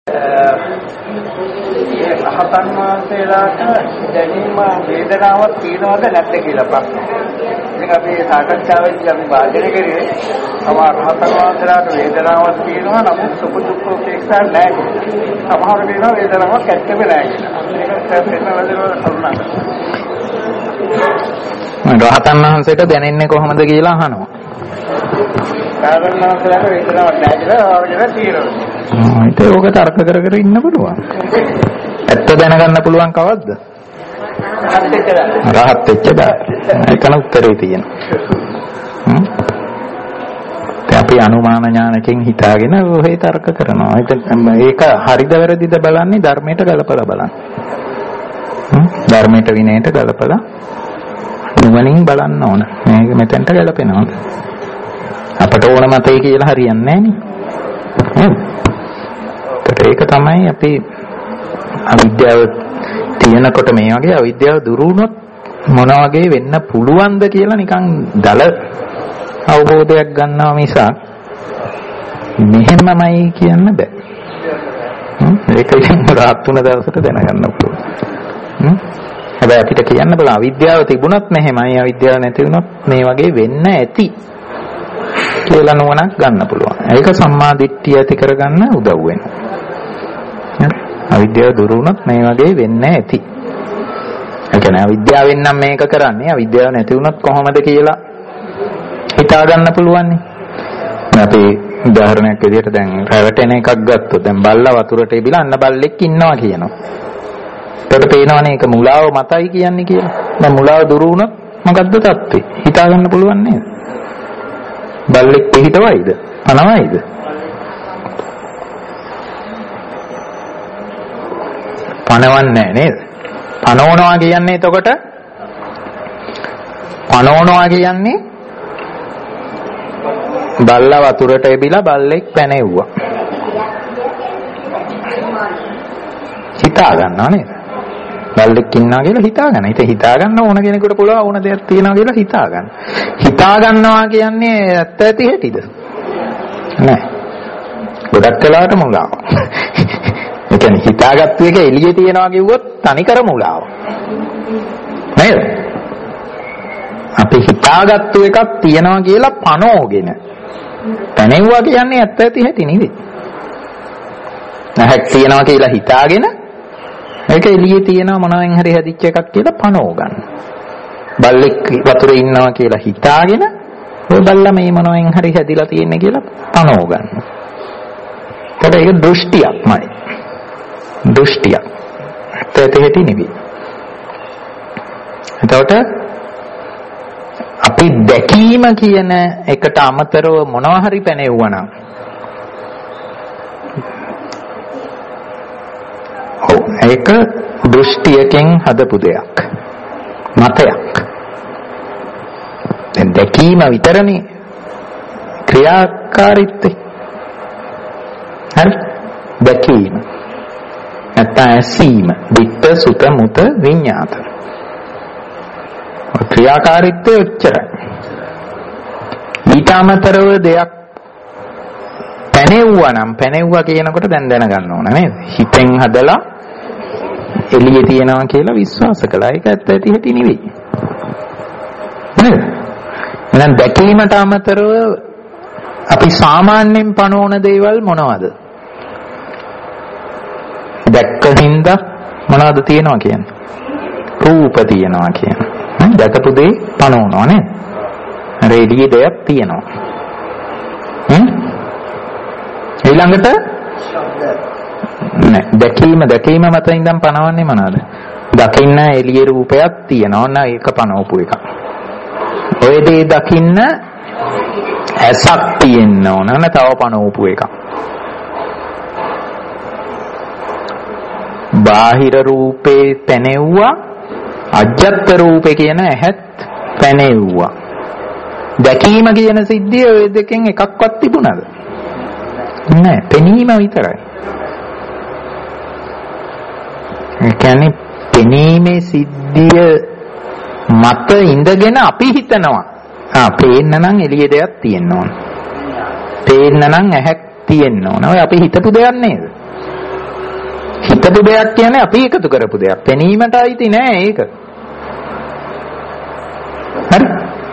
රහතන් වහන්සේලාට දැනීම වේදනාවක් තියෙනවද නැද්ද කියලා ප්‍රශ්න. ඉතින් අපි සාකච්ඡාවේදී අපි වාදනය කරේ සමහර රහතන් වහන්සේලාට වේදනාවක් තියෙනවා නමුත් සුඛ දුක්ඛ උපේක්ෂා නැහැ කියලා. සමහර වෙලාවට වේදනාවක් ඇත්තෙම නැහැ කියලා. මේක තේරෙනවද කරුණා. රහතන් වහන්සේට දැනෙන්නේ කොහොමද කියලා අහනවා. රහතන් වහන්සේලාට වේදනාවක් නැහැ කියලා ආවගෙන තියෙනවා. ඒක ඕක තර්ක කර ඉන්න පුළුවන්. ඇත්ත දැනගන්න පුළුවන් කවද්ද? රහත් වෙච්ච දා. ඒකන උත්තරේ තියෙනවා. අපි අනුමාන ඥානකින් හිතාගෙන ඔහේ තර්ක කරනවා. ඒක හරිද වැරදිද බලන්නේ ධර්මයට ගලපලා බලන්න. ධර්මයට විනයට ගලපලා නුවණින් බලන්න ඕන. මේක මෙතෙන්ට ගලපෙනවා. අපට ඕන මතේ කියලා හරියන්නේ නැහැ නේ. ඒක තමයි අපි අවිද්‍යාව තියෙනකොට මේ වගේ අවිද්‍යාව දුරු වුණොත් මොන වගේ වෙන්න පුළුවන්ද කියලා නිකන් දල අවබෝධයක් ගන්නවා මිසක් මෙහෙමමයි කියන්න බෑ. ඒක ඉතින් රාත් තුන දවසට දැනගන්න පුළුවන්. හැබැයි අපිට කියන්න බෑ අවිද්‍යාව තිබුණත් මෙහෙමයි අවිද්‍යාව නැති වුණොත් මේ වගේ වෙන්න ඇති කියලා නුවණක් ගන්න පුළුවන්. ඒක සම්මා දිට්ඨිය ඇති කරගන්න උදව් වෙනවා. අවිද්‍යාව දුරු වුණොත් මේ වගේ වෙන්න ඇති. ඒ කියන්නේ අවිද්‍යාවෙන් නම් මේක කරන්නේ අවිද්‍යාව නැති වුණොත් කොහොමද කියලා හිතා ගන්න පුළුවන් නේ. අපි උදාහරණයක් විදිහට දැන් රැවටෙන එකක් ගත්තොත් දැන් බල්ලා වතුරට එබිලා අන්න බල්ලෙක් ඉන්නවා කියනවා. ඒකට පේනවනේ ඒක මුලාව මතයි කියන්නේ කියලා. දැන් මුලාව දුරු වුණොත් මොකද්ද තත්ත්වේ? හිතා ගන්න පුළුවන් නේද? බල්ලෙක් පිහිටවයිද? පනවයිද? පනවන්නේ නේද? පනවනවා කියන්නේ එතකොට පනවනවා කියන්නේ බල්ලා වතුරට එබිලා බල්ලෙක් පැනෙව්වා. හිතා ගන්නවා නේද? බල්ලෙක් ඉන්නවා කියලා හිතා ගන්න. ඉතින් හිතා ගන්න ඕන කෙනෙකුට පුළුවන් ඕන දෙයක් තියෙනවා කියලා හිතා ගන්න. හිතා ගන්නවා කියන්නේ ඇත්ත ඇති හැටිද? නෑ. ගොඩක් වෙලාවට මුලාව. ඒ කියන්නේ හිතාගත්තු එක එළියේ තියනවා කිව්වොත් තනිකර මුලාව. නේද? අපි හිතාගත්තු එකක් තියනවා කියලා පනෝගෙන. පැනෙව්වා කියන්නේ ඇත්ත ඇති හැටි නෙවෙයි. නැහැක් තියනවා කියලා හිතාගෙන ඒක එළියේ තියනවා මොනවෙන් හරි හැදිච්ච එකක් කියලා පනෝ ගන්න. බල්ලෙක් වතුරේ ඉන්නවා කියලා හිතාගෙන ඔය බල්ලා මේ මොනවෙන් හරි හැදිලා තියෙන්නේ කියලා පනෝ ගන්න. ඒක දෘෂ්ටියක්මයි. දෘෂ්ටියක්. ඇත්ත ඇති නෙවෙයි. එතකොට අපි දැකීම කියන එකට අමතරව මොනවා හරි පැනෙවුවා ඒක දෘෂ්ටියකින් හදපු දෙයක්. මතයක්. දැන් දැකීම විතරනේ ක්‍රියාකාරීත්වය. හරි? දැකීම. නැත්නම් ඇසීම. විත්ත සුත මුත විඤ්ඤාත. ක්‍රියාකාරීත්වය උච්චරයි. ඊට අමතරව දෙයක් පැනෙවුවා නම් පැනෙවුවා කියනකොට දැන් දැනගන්න ඕන නේද? හිතෙන් හදලා එළියේ තියනවා කියලා විශ්වාස කළා. ඒක ඇත්ත ඇති හැටි නෙවෙයි. නේද? එහෙනම් දැකීමට අමතරව අපි සාමාන්‍යයෙන් පනෝන දේවල් මොනවද? දැක්ක හින්දා මොනවද තියනවා කියන්නේ? රූප තියනවා කියන්නේ. දැකපු දේ පනෝනවා නේද? අර එළියේ දෙයක් තියනවා. ඊළඟට නෑ දැකීම මත ඉඳන් පනවන්නේ මොනවාද? දකින්න එළියේ රූපයක් තියෙනවා නේද? ඒක පනවපු එක. ඔය දේ දකින්න ඇසක් තියෙන්න ඕන නේද? තව පනවපු එක. බාහිර රූපේ පැනෙව්වා අජ්ජත් රූපේ කියන ඇහත් පැනෙව්වා. දැකීම කියන සිද්ධිය ඔය දෙකෙන් එකක්වත් තිබුණාද? නෑ, පෙනීම විතරයි. ඒ කියන්නේ පෙනීමේ සිද්ධිය මත ඉඳගෙන අපි හිතනවා පේන්න නම් එළියේ දෙයක් තියෙන්න ඕන. පේන්න නම් ඇහක් තියෙන්න ඕන. ඔය අපි හිතපු දෙයක් නේද? හිතපු දෙයක් කියන්නේ අපි එකතු කරපු දෙයක්. පෙනීමට අයිති නෑ ඒක. හරි?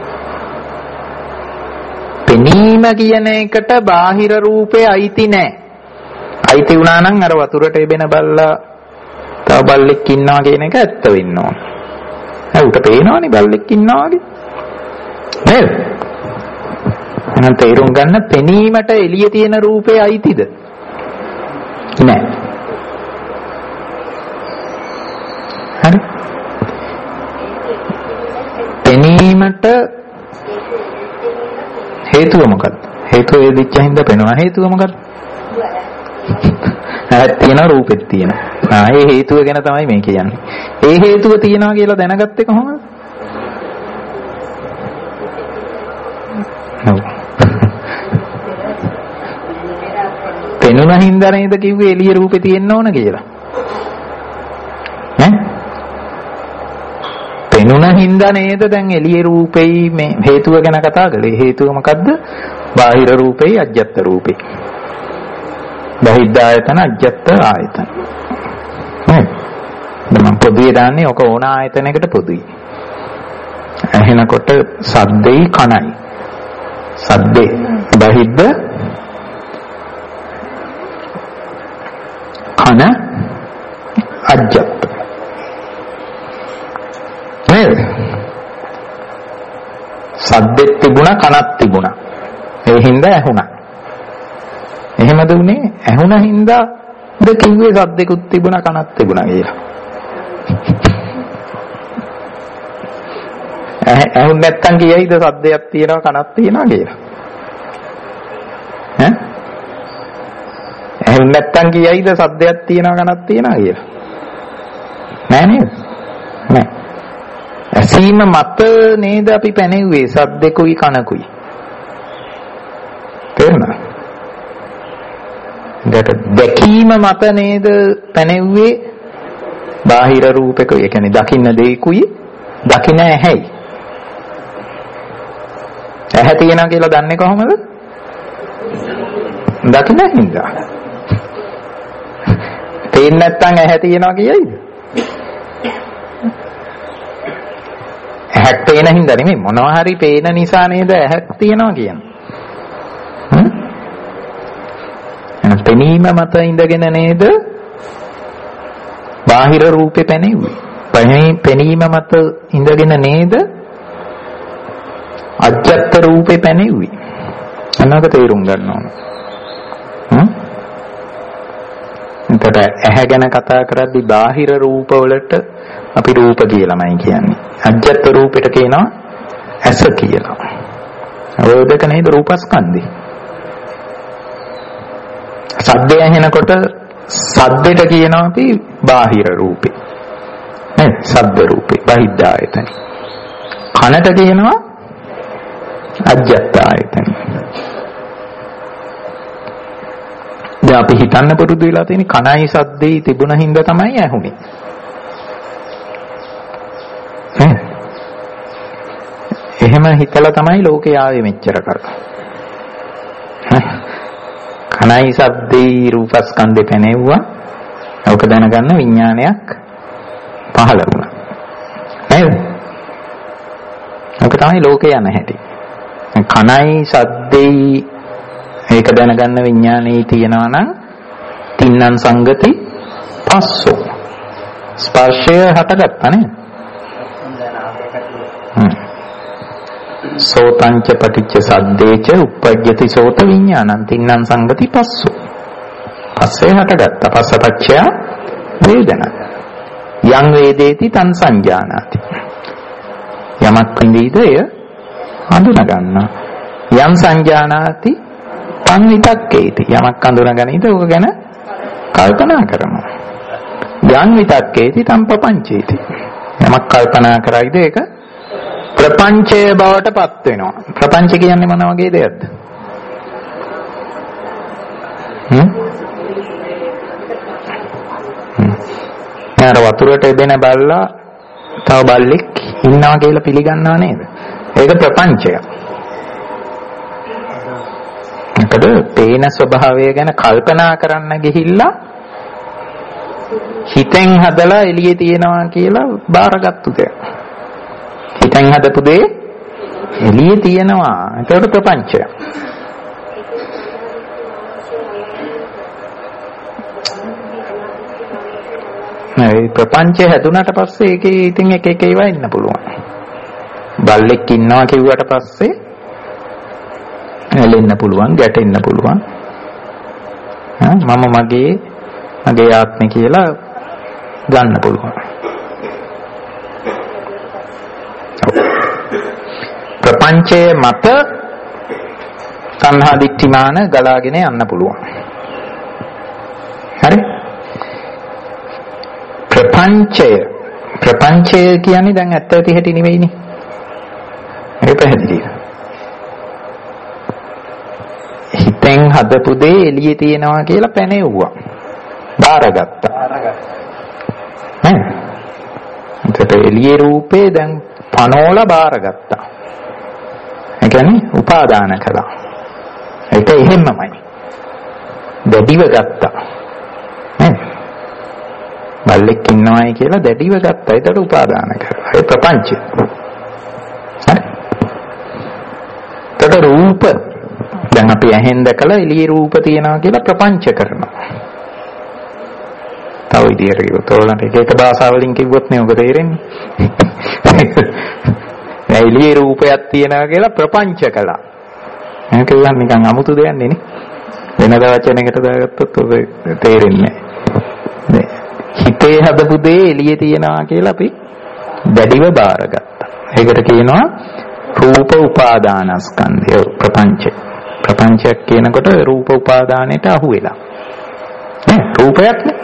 පෙනීම කියන එකට බාහිර රූපේ අයිති නෑ. අයිති වුණා නම් අර වතුරට එබෙන බල්ලා තව බල්ලෙක් ඉන්නවා කියන එක ඇත්ත වෙන්න ඕන. උට පේනවනේ බල්ලෙක් ඉන්නවා වගේ. නේද? එහෙනම් තේරුම් ගන්න පෙනීමට එළියේ තියෙන රූපේ අයිතිද? නෑ. හරි? පෙනීමට හේතුව මොකක්ද? හේතුව ඒ දිච්ච හින්දා පෙනෙනවා. හේතුව මොකක්ද? ඇහත් තියෙන රූපෙත් තියෙන. ඒ හේතුව ගැන තමයි මේ කියන්නේ. ඒ හේතුව තියනවා කියලා දැනගත්තේ කොහොමද? පෙනුන හින්දා නේද කිව්වේ එළිය රූපේ තියෙන්න ඕන කියලා. ඈ? පෙනුන හින්දා නේද දැන් එළිය රූපෙයි මේ හේතුව ගැන කතා කළේ. හේතුව මොකද්ද? බාහිර රූපෙයි අජ්ජත් රූපෙයි. බහිද්ධ ආයතන අජ්ජත් ආයතන. නේ? මම පොදුවේ දාන්නේ ඔක ඕන ආයතනයකට පොදුයි. එහෙනකොට සද්දෙයි කනයි. සද්දේ බහිද්ධ කන අජ්ජත්. නේද? සද්දෙත් තිබුණා කනත් තිබුණා. ඒ හින්දා ඇහුණා. එහෙමද උනේ? ඇහුණ හින්දා ද කිව්වේ සද්දෙකුත් තිබුණා කනත් තිබුණා කියලා. ඇහුන් නැත්තම් කියයිද සද්දයක් තියෙනවා කනක් තියෙනවා කියලා? ඈ? ඇහුන් නැත්තම් කියයිද සද්දයක් තියෙනවා කනක් තියෙනවා කියලා? නෑ නේද? නෑ. ඇසීම මත නේද අපි පැනෙව්වේ සද්දෙකුයි කනකුයි. තේරුණා? දැකීම මත නේද පැනෙව්වේ බාහිර රූපෙකුයි. ඒ කියන්නේ දකින්න දෙයකුයි දකින්න ඇහැයි. ඇහැ තියෙනවා කියලා දන්නේ කොහොමද? දකින්න හින්දා. පේන්නේ නැත්නම් ඇහැ තියෙනවා කියයිද? ඇහැක් පේන හින්දා නෙමෙයි මොනවා හරි පේන නිසා නේද ඇහැක් තියෙනවා කියන්නේ. පෙනීම මත ඉඳගෙන නේද බාහිර රූපේ පැනෙන්නේ. පෙනීම මත ඉඳගෙන නේද අජ්ජත් රූපේ පැනෙන්නේ. අන්නක තේරුම් ගන්න ඕන. එතකොට ඇහැ ගැන කතා කරද්දී බාහිර රූප වලට අපි රූප කියලාමයි කියන්නේ. අජ්ජත් රූපෙට කියනවා ඇස කියලා. ඔය දෙක නේද රූපස්කන්ධේ. සද්දය ඇහෙනකොට සද්දෙට කියනවා අපි බාහිර රූපේ. නේද? සද්ද රූපේ බහිද්ධ ආයතන. කනට කියනවා අජ්ජත් ආයතන. දැන් අපි හිතන්න පුරුදු වෙලා තියෙන කනයි සද්දේ තිබුණ හින්දා තමයි ඇහුනේ. එහෙම හිතලා තමයි ලෝකේ ආවේ මෙච්චර කරා. කනයි සද්දේ රූපස්කන්ධේ පැනෙව්වා. ඔක දැනගන්න විඥානයක් පහළ වුණා. නේද? ඔක තමයි ලෝකේ යන හැටි. කනයි සද්දේ ඒක දැනගන්න විඥානේ තියනවා නම් තින්නම් සංගති පස්සෝ. ස්පර්ශය හටගත්තා නේද? සෝතංච පටිච්ච සද්දේච උප්පජ්ජති සෝත විඥානං තින්නම් සංගති පස්සෝ. පස්සේ හටගත්තා. පස්සපච්චය වේදනා. යං වේදේති තං සංජානාති. යමක් විඳීද එය හඳුනා ගන්නවා. යං සංජානාති තං විතක්කේති. යමක් හඳුනාගනීද ඕක ගැන කල්පනා කරනවා. යං විතක්කේති තං පපංචේති. යමක් කල්පනා කරයිද ඒක ප්‍රපංචය බවට පත් වෙනවා. ප්‍රපංච කියන්නේ මොන වගේ දෙයක්ද? යාර වතුරට එබෙන බල්ලා තව බල්ලෙක් ඉන්නවා කියලා පිළිගන්නවා නේද? ඒක ප්‍රපංචයක්. මොකද පේන ස්වභාවය ගැන කල්පනා කරන්න ගිහිල්ලා හිතෙන් හදලා එළියේ තියෙනවා කියලා බාරගත්තු දෙයක්. හිතෙන් හදපු දේ එළියේ තියෙනවා. ඒකට ප්‍රපංචය. මේ ප්‍රපංචය හැදුනට පස්සේ ඒකේ ඉතින් එක ඒවා ඉන්න පුළුවන්. බල්ලෙක් ඉන්නවා කිව්වට පස්සේ ඇලෙන්න පුළුවන්, ගැටෙන්න පුළුවන්. මම මගේ ආත්මය කියලා ගන්න පුළුවන්. ප්‍රපංචයේ මත තණ්හා දිට්ඨිමාන ගලාගෙන යන්න පුළුවන්. හරි? ප්‍රපංචය කියන්නේ දැන් ඇත්ත ඇති හැටි නෙවෙයිනේ. ඒක පැහැදිලිද? හිතෙන් හදපු දේ එළියේ තියෙනවා කියලා පැනෙව්වා. බාරගත්තා. එතකොට එළියේ රූපේ දැන් පනෝල බාරගත්තා. ඒ කියන්නේ උපාදාන කළා. ඒක එහෙමමයි. දැඩිව ගත්තා. බල්ලෙක් ඉන්නවයි කියලා දැඩිව ගත්තා. ඒකට උපාදාන කරලා. ඒ ප්‍රපංචය. හරි. ඒකට රූප දැන් අපි ඇහෙන් දැකලා එළියේ රූප තියනවා කියලා ප්‍රපංච කරනවා. තව විදියට කිව්වොත් ඕලන්ට එක භාෂාවලින් කිව්වොත් නේ ඔබ තේරෙන්නේ. එළියේ රූපයක් තියනවා කියලා ප්‍රපංච කළා. මේක කියන්නේ නිකන් අමුතු දෙයක් නේ. වෙනද වචනයකට දාගත්තොත් ඔබ තේරෙන්නේ නැහැ. හිතේ හදපු දේ එළියේ තියනවා කියලා අපි දැඩිව බාරගත්තා. ඒකට කියනවා රූප උපාදානස්කන්ධය ප්‍රපංචය. ප්‍රපංචයක් කියනකොට රූප උපාදානයට අහු වෙලා. නේ රූපයක් නේ.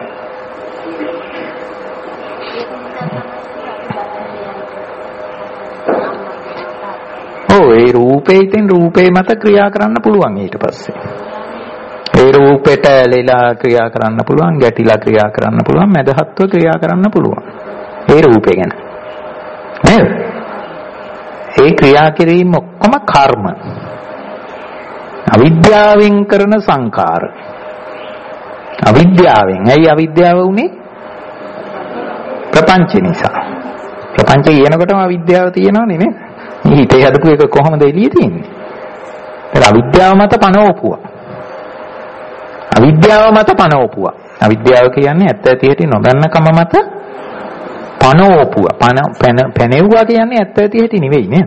ඒ රූපේ ඉතින් රූපේ මත ක්‍රියා කරන්න පුළුවන් ඊට පස්සේ. ඒ රූපෙට ඇලිලා ක්‍රියා කරන්න පුළුවන්, ගැටිලා ක්‍රියා කරන්න පුළුවන්, මදහත්ව ක්‍රියා කරන්න පුළුවන්. ඒ රූපේ ගැන. නේද? ඒ ක්‍රියා කිරීම ඔක්කොම කර්ම. අවිද්‍යාවෙන් කරන සංකාර. අවිද්‍යාවෙන්. ඇයි අවිද්‍යාව උනේ? ප්‍රපංච නිසා. ප්‍රපංච කියනකොටම අවිද්‍යාව තියෙනවනේ නේද? මේ හිතේ හදපු එක කොහොමද එළියේ තියෙන්නේ? ඒක අවිද්‍යාව මත පනවපුවා. අවිද්‍යාව මත පනවපුවා. අවිද්‍යාව කියන්නේ ඇත්ත ඇති හැටි නොදන්නකම මත පනවපුවා. පැනෙව්වා කියන්නේ ඇත්ත ඇති හැටි නෙවෙයි නේද?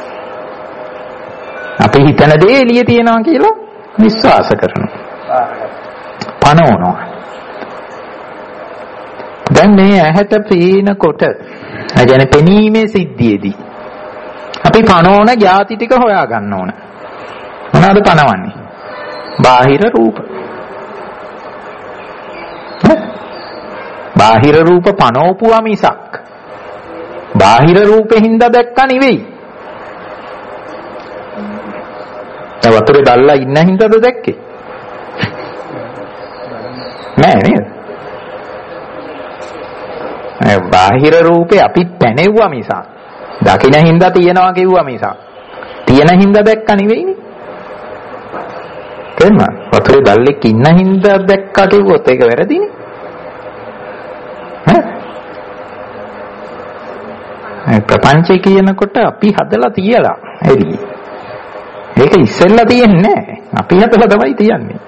අපි හිතන දේ එළියේ තියෙනවා කියලා විශ්වාස කරනවා. පනවනවා. දැන් මේ ඇහැට පේනකොට ඒ කියන්නේ පෙනීමේ සිද්ධියේදී අපි පනවන ಜಾති ටික හොයා ගන්න ඕන. මොනවාද පනවන්නේ? බාහිර රූප. බාහිර රූප පනවපුවා මිසක් බාහිර රූපෙ හින්දා දැක්ක නෙවෙයි. ඒ වතුරේ දැල්ලා ඉන්න හින්දාද දැක්කේ? නෑ නේද? ඒ බාහිර රූපේ අපි පැනෙව්වා මිසක් දකින්න හින්දා තියනවා කිව්වා මිසක් තියෙන හින්දා දැක්ක නෙවෙයිනේ. තේරුණා? වතුරේ දැල්ලෙක් ඉන්න හින්දා දැක්කා කිව්වොත් ඒක වැරදිනේ. ප්‍රපංචය කියනකොට අපි හදලා තියලා එළියේ. ඒක ඉස්සෙල්ලා තියෙන්නේ නැහැ. අපි හදලා තමයි තියන්නේ.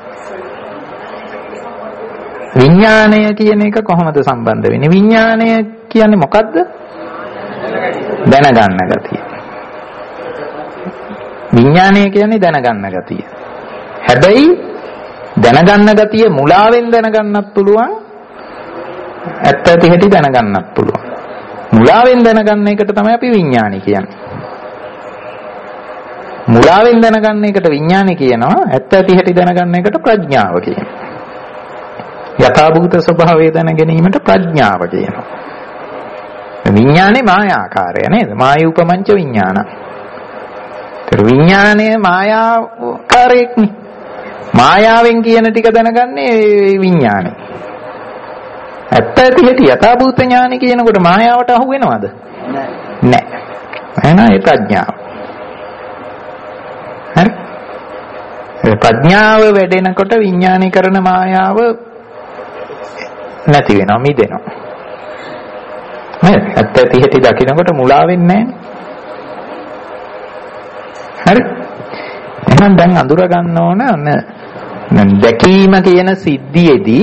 විඥාණය කියන එක කොහොමද සම්බන්ධ වෙන්නේ? විඥාණය කියන්නේ මොකද්ද? දැනගන්න ගතිය. විඥාණය කියන්නේ දැනගන්න ගතිය. හැබැයි දැනගන්න ගතිය මුලාවෙන් දැනගන්නත් පුළුවන්. ඇත්ත ඇති හැටි දැනගන්නත් පුළුවන්. මුලාවෙන් දැනගන්න එකට තමයි අපි විඥානි කියන්නේ. මුලාවෙන් දැනගන්න එකට විඥානි කියනවා. ඇත්ත ඇති හැටි දැනගන්න එකට ප්‍රඥාව කියනවා. යථාභූත ස්වභාවය දැන ගැනීමට ප්‍රඥාව කියනවා. විඥානේ මායාකාරය නේද? මායූපමංච විඥාන. ඒතර විඥානේ මායාකාරයෙක්නේ. මායාවෙන් කියන ටික දැනගන්නේ විඥානේ. ඇත්ත ඇති හැටි යථාභූත ඥානෙ කියනකොට මායාවට අහු වෙනවද? නැහැ. එහෙනම් ඒ ප්‍රඥාව. හරි? ඒ ප්‍රඥාව වැඩෙනකොට විඥානීකරණ මායාව නැති වෙනවා, මිදෙනවා. නේද? ඇත්ත ඇති හැටි දකිනකොට මුලා වෙන්නේ නැහැ. හරි. එහෙනම් දැන් අඳුර ගන්න ඕන දැකීම කියන සිද්ධියේදී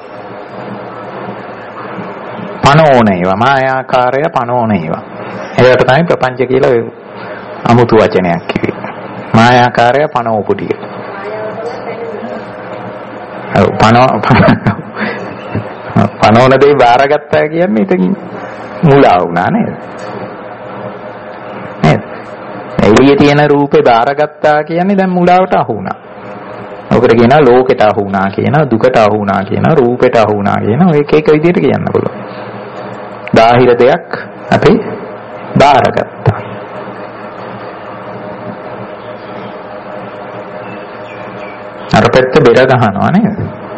පනෝන ඒවා, මායාකාරය පනෝන ඒවා. ඒකට තමයි ප්‍රපංච කියලා අමුතු වචනයක් කිව්වේ. මායාකාරය පනෝපු ටික. ඔව් පනෝන දේ බාරගත්තා කියන්නේ ඉතින් මුලා වුණා නේද? නේද? එළියේ තියෙන රූපේ බාරගත්තා කියන්නේ දැන් මුලාවට අහු වුණා. ඔකට කියනවා ලෝකෙට අහු වුණා කියනවා, දුකට අහු වුණා කියනවා, රූපෙට අහු වුණා කියනවා. ඒක එක විදිහට කියන්න පුළුවන්. බාහිර දෙයක් අපි බාරගත්තා. අර පැත්ත බෙර ගහනවා නේද?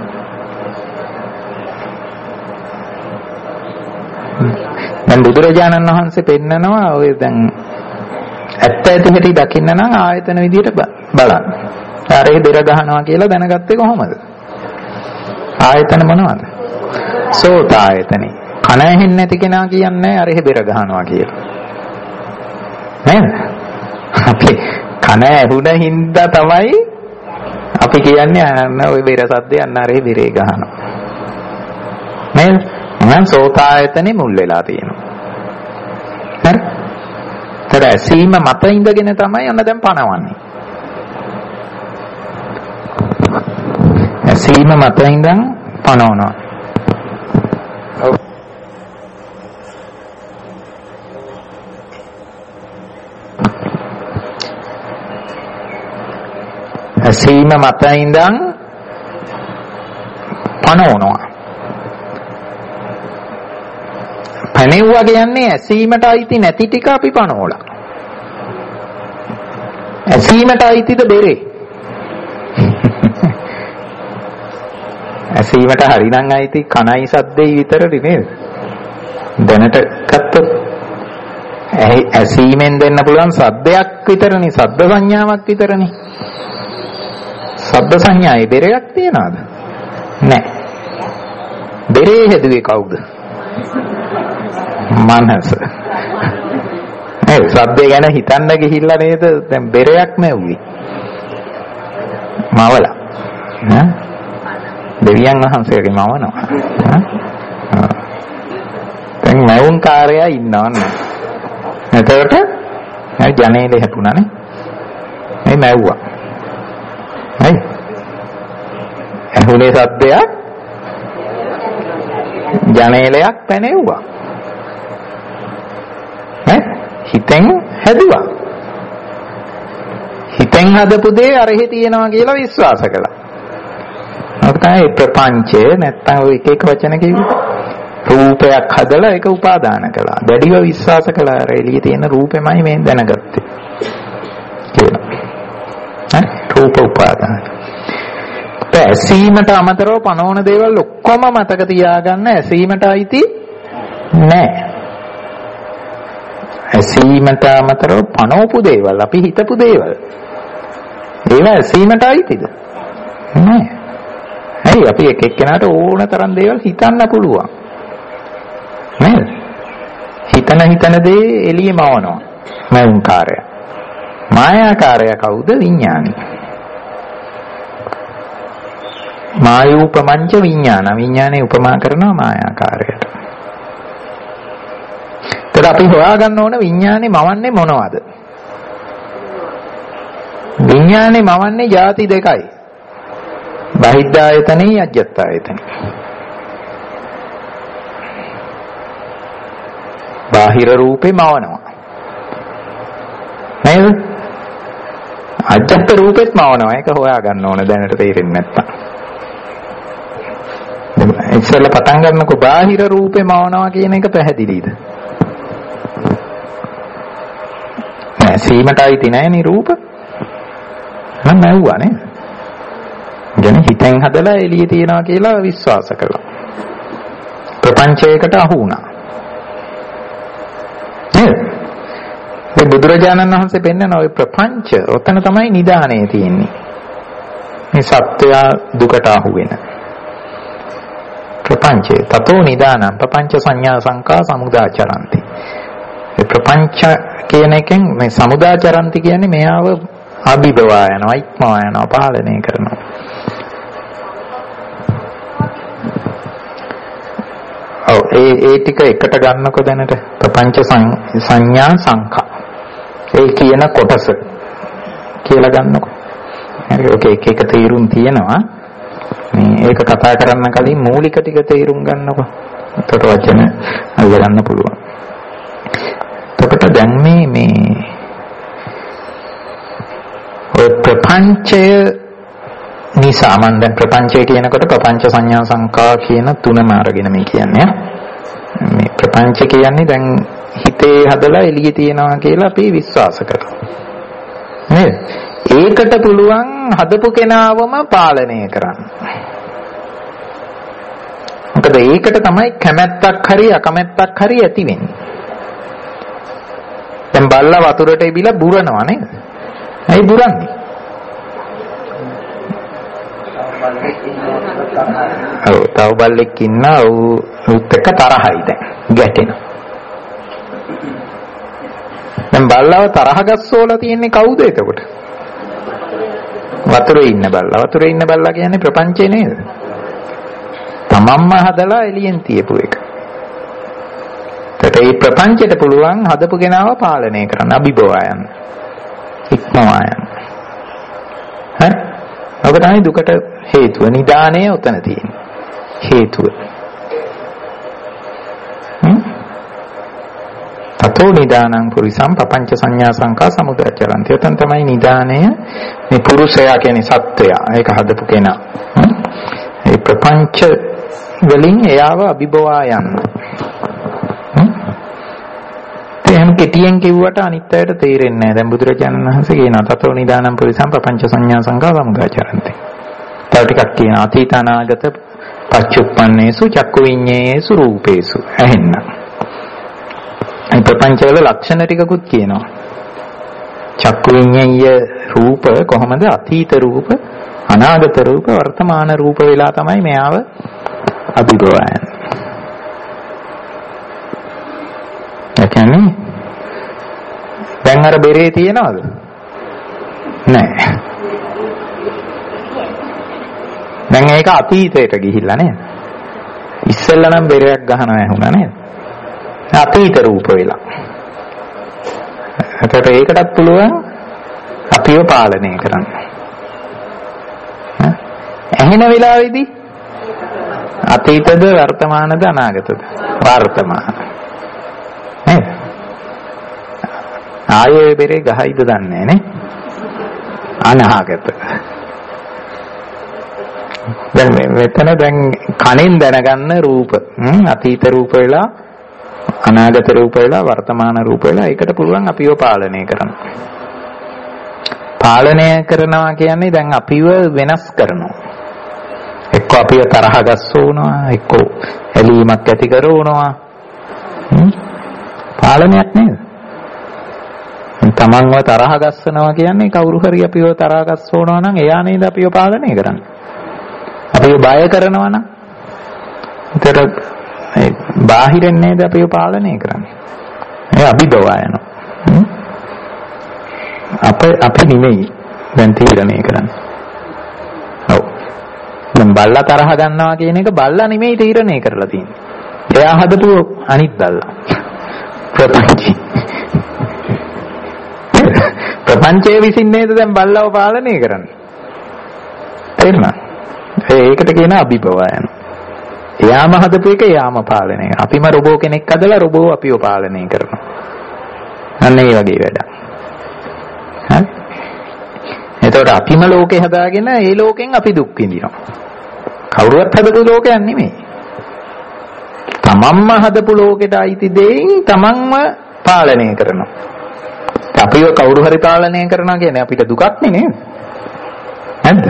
දැන් බුදුරජාණන් වහන්සේ පෙන්නනවා ඔය දැන් ඇත්ත ඇති හැටි දකින්න නම් ආයතන විදියට බලන්න. අරේ බෙර ගහනවා කියලා දැනගත්තේ කොහොමද? ආයතන මොනවද? සෝත ආයතනේ. කන ඇහෙන්නේ නැති කෙනා කියන්නේ අරේ බෙර ගහනවා කියලා. නේද? අපි කන ඇහුණ හින්දා තමයි අපි කියන්නේ අන්න ওই බෙර සද්දේ අන්න අරේ බෙරේ ගහනවා. නේද? මම සෝතායතනේ මුල් වෙලා තියෙනවා. හරි? තර ඇසීම මත ඉඳගෙන තමයි අන්න දැන් පනවන්නේ. ඇසීම මත ඉඳන් පනවනවා. ඔව්. ඇසීම මත ඉඳන් පනවනවා. පණෙව්වා කියන්නේ ඇසීමට අයිති නැති ටික අපි පනවලා. ඇසීමට අයිතිද බෙරේ? ඇසීමට හරිනම් අයිති කනයි සද්දේ විතරනේ නේද? දැනට ගත්තොත් ඇසීමෙන් දෙන්න පුළුවන් සද්දයක් විතරනේ, සද්ද සංඥාවක් විතරනේ. සද්ද සංඥාවේ බෙරයක් තියනවද? නැහැ. බෙරේ හැදුවේ කවුද? මනස. ඒ සද්දේ ගැන හිතන්න ගිහිල්ලා නේද දැන් බෙරයක් නැවුවේ. මවලා. ඈ දෙවියන් වහන්සේගේ මවනවා. දැන් නැවුම් කාර්යය ඉන්නවන්නේ. එතකොට ජනේලේ හැපුණානේ. මේ මැව්වා. හරි. ඇහුනේ සද්දයක් ජනේලයක් පැනෙව්වා. හිතෙන් හැදුවා. හිතෙන් හදපු දේ අරෙහි තියෙනවා කියලා විශ්වාස කළා. ඔක තමයි ප්‍රපංචය නැත්තම් ඔය එක එක වචන කිව්වේ. රූපයක් හදලා ඒක උපාදාන කළා. දැඩිව විශ්වාස කළා අර එළියේ තියෙන රූපෙමයි මේ දැනගත්තේ. කියලා. හරි? රූප උපාදාන. ඇසීමට අමතරව පනවන දේවල් ඔක්කොම මතක තියාගන්න ඇසීමට අයිති නැහැ. ඇසීමට අමතරව පනවපු දේවල් අපි හිතපු දේවල් ඒවා ඇසීමට අයිතිද? නෑ. ඇයි අපි එක එක්කෙනාට ඕන තරම් දේවල් හිතන්න පුළුවන් නේද? හිතන දේ එළියේ මවනවා. මෞංකාරය. මායාකාරය කවුද? විඥානි. මායූපමංච විඥාන. විඥානේ උපමා කරනවා මායාකාරයට. එතකොට අපි හොයාගන්න ඕන විඥානේ මවන්නේ මොනවද? විඥානේ මවන්නේ ಜಾති දෙකයි. බහිද්ධායතනෙයි අජ්ජත්තායතනෙයි. බාහිර රූපේ මවනවා. නේද? අජ්ජත් රූපෙත් මවනවා. ඒක හොයාගන්න ඕන දැනට තේරෙන්නේ නැත්තම්. ඉස්සෙල්ලා පටන් ගන්නකො බාහිර රූපේ මවනවා කියන එක පැහැදිලිද? නෑ සීමට අයිති නෑනේ රූප. නම් නැවුවා නේ. ගැන හිතෙන් හදලා එළියේ තියනවා කියලා විශ්වාස කළා. ප්‍රපංචයකට අහු වුණා. නේද? මේ බුදුරජාණන් වහන්සේ පෙන්නන ওই ප්‍රපංච ඔතන තමයි නිදානේ තියෙන්නේ. මේ සත්‍යය දුකට අහු වෙන. ප්‍රපංචේ තතෝ නිදානං ප්‍රපංච සංඥා සංකා සමුදාචරಂತಿ. ඒ ප්‍රපංච කියන එකෙන් මේ සමුදාචරಂತಿ කියන්නේ මෙයාව අභිභවා යනවා, ඉක්මවා යනවා, පාලනය කරනවා. ඒ ටික එකට ගන්නකො දැනට ප්‍රපංච සංඥා සංඛා. ඒ කියන කොටස කියලා ගන්නකො. හරි ඔකේ එක තීරුම් තියෙනවා. මේ ඒක කතා කරන්න කලින් මූලික ටික තීරුම් ගන්නකො. එතකොට වචන අල්ලගන්න පුළුවන්. එතකොට දැන් මේ ඔය ප්‍රපංචය නිසා මම දැන් ප්‍රපංචය කියනකොට ප්‍රපංච සංඥා සංකා කියන තුනම අරගෙන මේ කියන්නේ. මේ ප්‍රපංච කියන්නේ දැන් හිතේ හදලා එළියේ තියනවා කියලා අපි විශ්වාස කරනවා. නේද? ඒකට පුළුවන් හදපු කෙනාවම පාලනය කරන්න. මොකද ඒකට තමයි කැමැත්තක් හරි අකමැත්තක් හරි ඇති වෙන්නේ. දැන් බල්ලා වතුරට ඉබිලා බුරනවා නේද? ඇයි බුරන්නේ? ඔව් තව බල්ලෙක් ඉන්නා උත් එක්ක තරහයි දැන් ගැටෙනවා. දැන් බල්ලව තරහ ගස්සෝලා තියන්නේ කවුද එතකොට? වතුරේ ඉන්න බල්ලා. වතුරේ ඉන්න බල්ලා කියන්නේ ප්‍රපංචේ නේද? තමන්ම හදලා එළියෙන් තියපු එක. ඒකට මේ ප්‍රපංචයට පුළුවන් හදපු කෙනාව පාලනය කරන්න, අභිභවා යන්න, ඉක්මවා යන්න. හරි? ඔබ තමයි දුකට හේතුව. නිදානය උතන තියෙන්නේ. හේතුව. තතෝ නිදානං පුරිසං පపంచ සංඥා සංකා සමුදයචරಂತಿ. එතන තමයි නිදානය. මේ පුරුෂයා කියන්නේ සත්වයා. ඒක හදපු කෙනා. ඒ ප්‍රපංච වලින් එයාව අභිභවා යන්න. එහෙනම් කෙටියෙන් කිව්වට අනිත් අයට තේරෙන්නේ නැහැ. දැන් බුදුරජාණන් වහන්සේ කියනවා තතෝ නිදානං පුරිසං පపంచ සංඥා සංකා සමුදයචරಂತಿ. තව ටිකක් කියනවා අතීත අනාගත පච්චුප්පන්නේසු චක්කු විඤ්ඤේයේසු රූපේසු. ඇහෙන්න. මේ ප්‍රපංච වල ලක්ෂණ ටිකකුත් කියනවා. චක්කු විඤ්ඤේය රූප කොහොමද? අතීත රූප, අනාගත රූප, වර්තමාන රූප වෙලා තමයි මෙයාව අභිභවා යන්නේ. ඒ කියන්නේ දැන් අර බෙරේ තියනවද? නැහැ. දැන් ඒක අතීතයට ගිහිල්ලා නේද? ඉස්සෙල්ලා නම් බෙරයක් ගහනවා ඇහුණා නේද? අතීත රූප වෙලා. එතකොට ඒකටත් පුළුවන් අපිව පාලනය කරන්න. ඇහෙන වෙලාවේදී අතීතද වර්තමානද අනාගතද? වර්තමාන. නේද? ආයේ බෙරේ ගහයිද දන්නේ නේ? අනාගත. දැන් මෙතන දැන් කණෙන් දැනගන්න රූප අතීත රූප වෙලා අනාගත රූප වෙලා වර්තමාන රූප වෙලා ඒකට පුළුවන් අපිව පාලනය කරන්න. පාලනය කරනවා කියන්නේ දැන් අපිව වෙනස් කරනවා. එක්ක අපිව තරහ ගස්සවනවා, එක්ක ඇලීමක් ඇති කරවනවා. පාලනයක් නේද? තමන්ව තරහ ගස්සනවා කියන්නේ කවුරු හරි අපිව තරහ ගස්සවනවා නම් එයා නේද අපිව පාලනය කරන්නේ. අපිව බය කරනවා නම් ඒතර බාහිරින් නේද අපිව පාලනය කරන්නේ. ඒ අභිභවා යනවා. අපි නෙමෙයි දැන් තීරණය කරන්නේ. ඔව්. දැන් බල්ලා තරහ ගන්නවා කියන එක බල්ලා නෙමෙයි තීරණය කරලා තියෙන්නේ. එයා හදපු අනිත් බල්ලා. ප්‍රපංචී. ප්‍රපංචයේ විසින් නේද දැන් බල්ලව පාලනය කරන්නේ. තේරුණා? ඒකට කියන අභිභවා යනවා. එයාම හදපු එක එයාම පාලනය කරනවා. අපිම රොබෝ කෙනෙක් හදලා රොබෝ අපිව පාලනය කරනවා. අන්න ඒ වගේ වැඩක්. හරි? එතකොට අපිම ලෝකේ හදාගෙන ඒ ලෝකෙන් අපි දුක් විඳිනවා. කවුරුවත් හදපු ලෝකයක් නෙමෙයි. තමන්ම හදපු ලෝකෙට අයිති දෙයින් තමන්ම පාලනය කරනවා. අපිව කවුරු හරි පාලනය කරනවා කියන්නේ අපිට දුකක් නේ නේද? නැද්ද?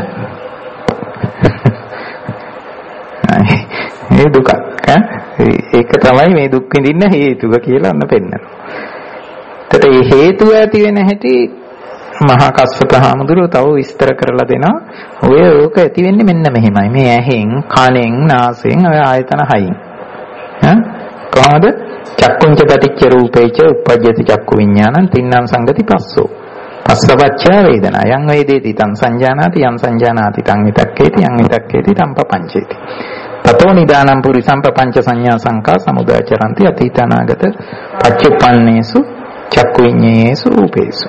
මේ දුක ඒක තමයි මේ දුක් විඳින්න හේතුව කියලා අන්න පෙන්නනවා. එතකොට මේ හේතුව ඇති වෙන හැටි මහා කස්සප හාමුදුරුවෝ තව විස්තර කරලා දෙනවා. ඔය ඕක ඇති වෙන්නේ මෙන්න මෙහෙමයි. මේ ඇහෙන්, කනෙන්, නාසයෙන් ඔය ආයතන හයින්. කොහොමද? චක්කුංච පටිච්ච රූපේච උප්පජ්ජති චක්කු විඥානං තින්නම් සංගති පස්සෝ. පස්සවච්චය වේදනා. යං වේදේති තං සංජානාති යං සංජානාති තං විතක්කේති යං විතක්කේති තං පපංචේති. තතෝ නිදානම් පුරිසම් පపంచ සංඥා සංකා සමුදාචරಂತಿ අතීතනාගත පච්චුප්පන්නේසු චක්කු විඤ්ඤේසු රූපේසු.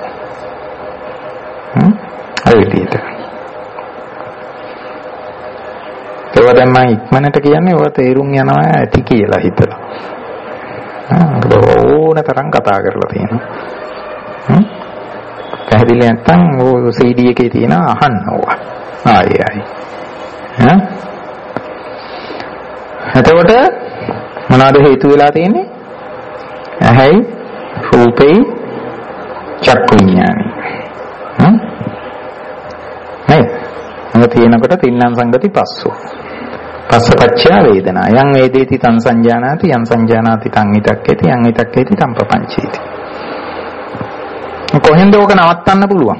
අයිතිට. ඒව දැන් මම ඉක්මනට කියන්නේ ඔය තේරුම් යනවා ඇති කියලා හිතලා. ඕන තරම් කතා කරලා තියෙනවා. පැහැදිලි නැත්තම් ඔය CD එකේ තියෙන අහන්න ඕවා. ආයි. එතකොට මොනවද හේතු වෙලා තියෙන්නේ? ඇහැයි රූපේ චක්කු විඥානයි. නේද? තියෙනකොට තින්නම් සංගති පස්සෝ. පස්සපච්චය වේදනා. යං වේදේති තං සංජානාති යං සංජානාති තං විතක්කේති යං විතක්කේති තං පපංචේති. කොහෙන්ද ඕක නවත්තන්න පුළුවන්?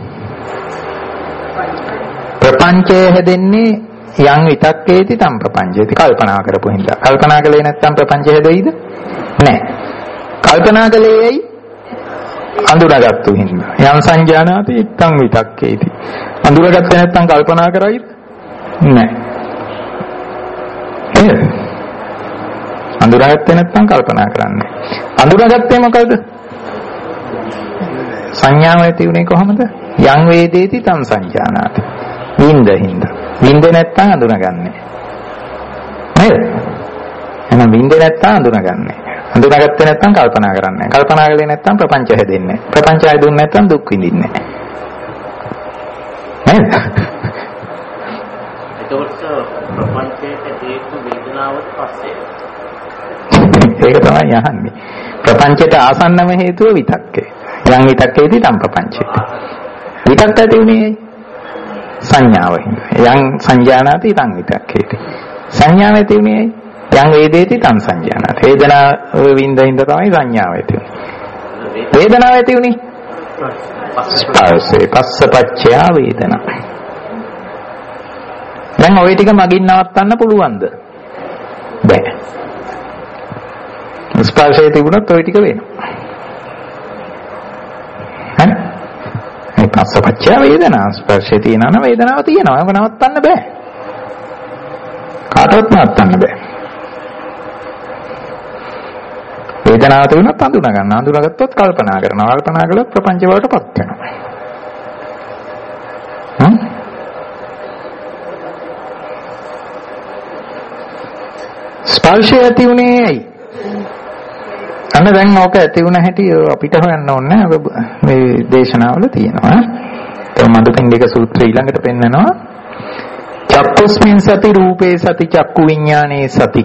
ප්‍රපංචය හැදෙන්නේ යං විතක්කේති තං ප්‍රපංචේති. කල්පනා කරපු හින්දා. කල්පනා කළේ නැත්නම් ප්‍රපංච හැදෙයිද? නැහැ. කල්පනා කළේ ඇයි? අඳුරගත්තු හින්දා. යං සංජානාති තං විතක්කේති. අඳුරගත්තේ නැත්නම් කල්පනා කරයිද? නැහැ. නේද? අඳුරගත්තේ නැත්නම් කල්පනා කරන්නේ. අඳුරගත්තේ මොකද? සංඥාව ඇති උනේ කොහොමද? යං වේදේති තං සංජානාති. විඳින්ද. විඳ නැත්නම් අඳුනගන්නේ. නේද? එහෙනම් විඳ නැත්නම් අඳුනගන්නේ. අඳුනගත්තේ නැත්නම් කල්පනා කරන්නේ. කල්පනා කළේ නැත්නම් ප්‍රපංච හැදෙන්නේ. ප්‍රපංච හැදුන්නේ නැත්නම් දුක් විඳින්නේ. නේද? ඒකෝට ප්‍රපංචයේ හේතු වේදනාවත් පස්සේ. ඒක තමයි අහන්නේ. ප්‍රපංචයට ආසන්නම හේතුව විතක්කේ. යං විතක්කේති තං ප්‍රපංචේති. විතක්ක ඇති උනේ සංඥාව හින්දා. යං සංජානාති තං විතක්කේති. සංඥාව ඇති උනේ යං වේදේති තං සංජානාති. වේදනාව විඳින්ද තමයි සංඥාව ඇති උනේ. වේදනාව ඇති උනේ ස්පර්ශේ. පස්සපච්චය වේදනා. දැන් ওই ටික මගින් නවත්තන්න පුළුවන්ද? බෑ. ස්පර්ශය තිබුණොත් ওই ටික වෙනවා. හරි? මේ පස්සපච්චය වේදනා. ස්පර්ශය තියෙනවා නම් වේදනාව තියෙනවා. ඒක නවත්තන්න බෑ. කාටවත් නවත්තන්න බෑ. වේදනාව තිබුණොත් අඳුන ගන්න. අඳුනගත්තොත් කල්පනා කරනවා. කල්පනා කළොත් ප්‍රපංච වලටපත් වෙනවා. ස්පර්ශය ඇති උනේ ඇයි? අන්න දැන් ඕක ඇති වුණ හැටි අපිට හොයන්න ඕනේ. මේ දේශනාවල තියෙනවා. ඒ මදුපිණ්ඩික සූත්‍රය ඊළඟට පෙන්නනවා. චක්කුස්මින් සති රූපේ සති චක්කු විඥානේ සති.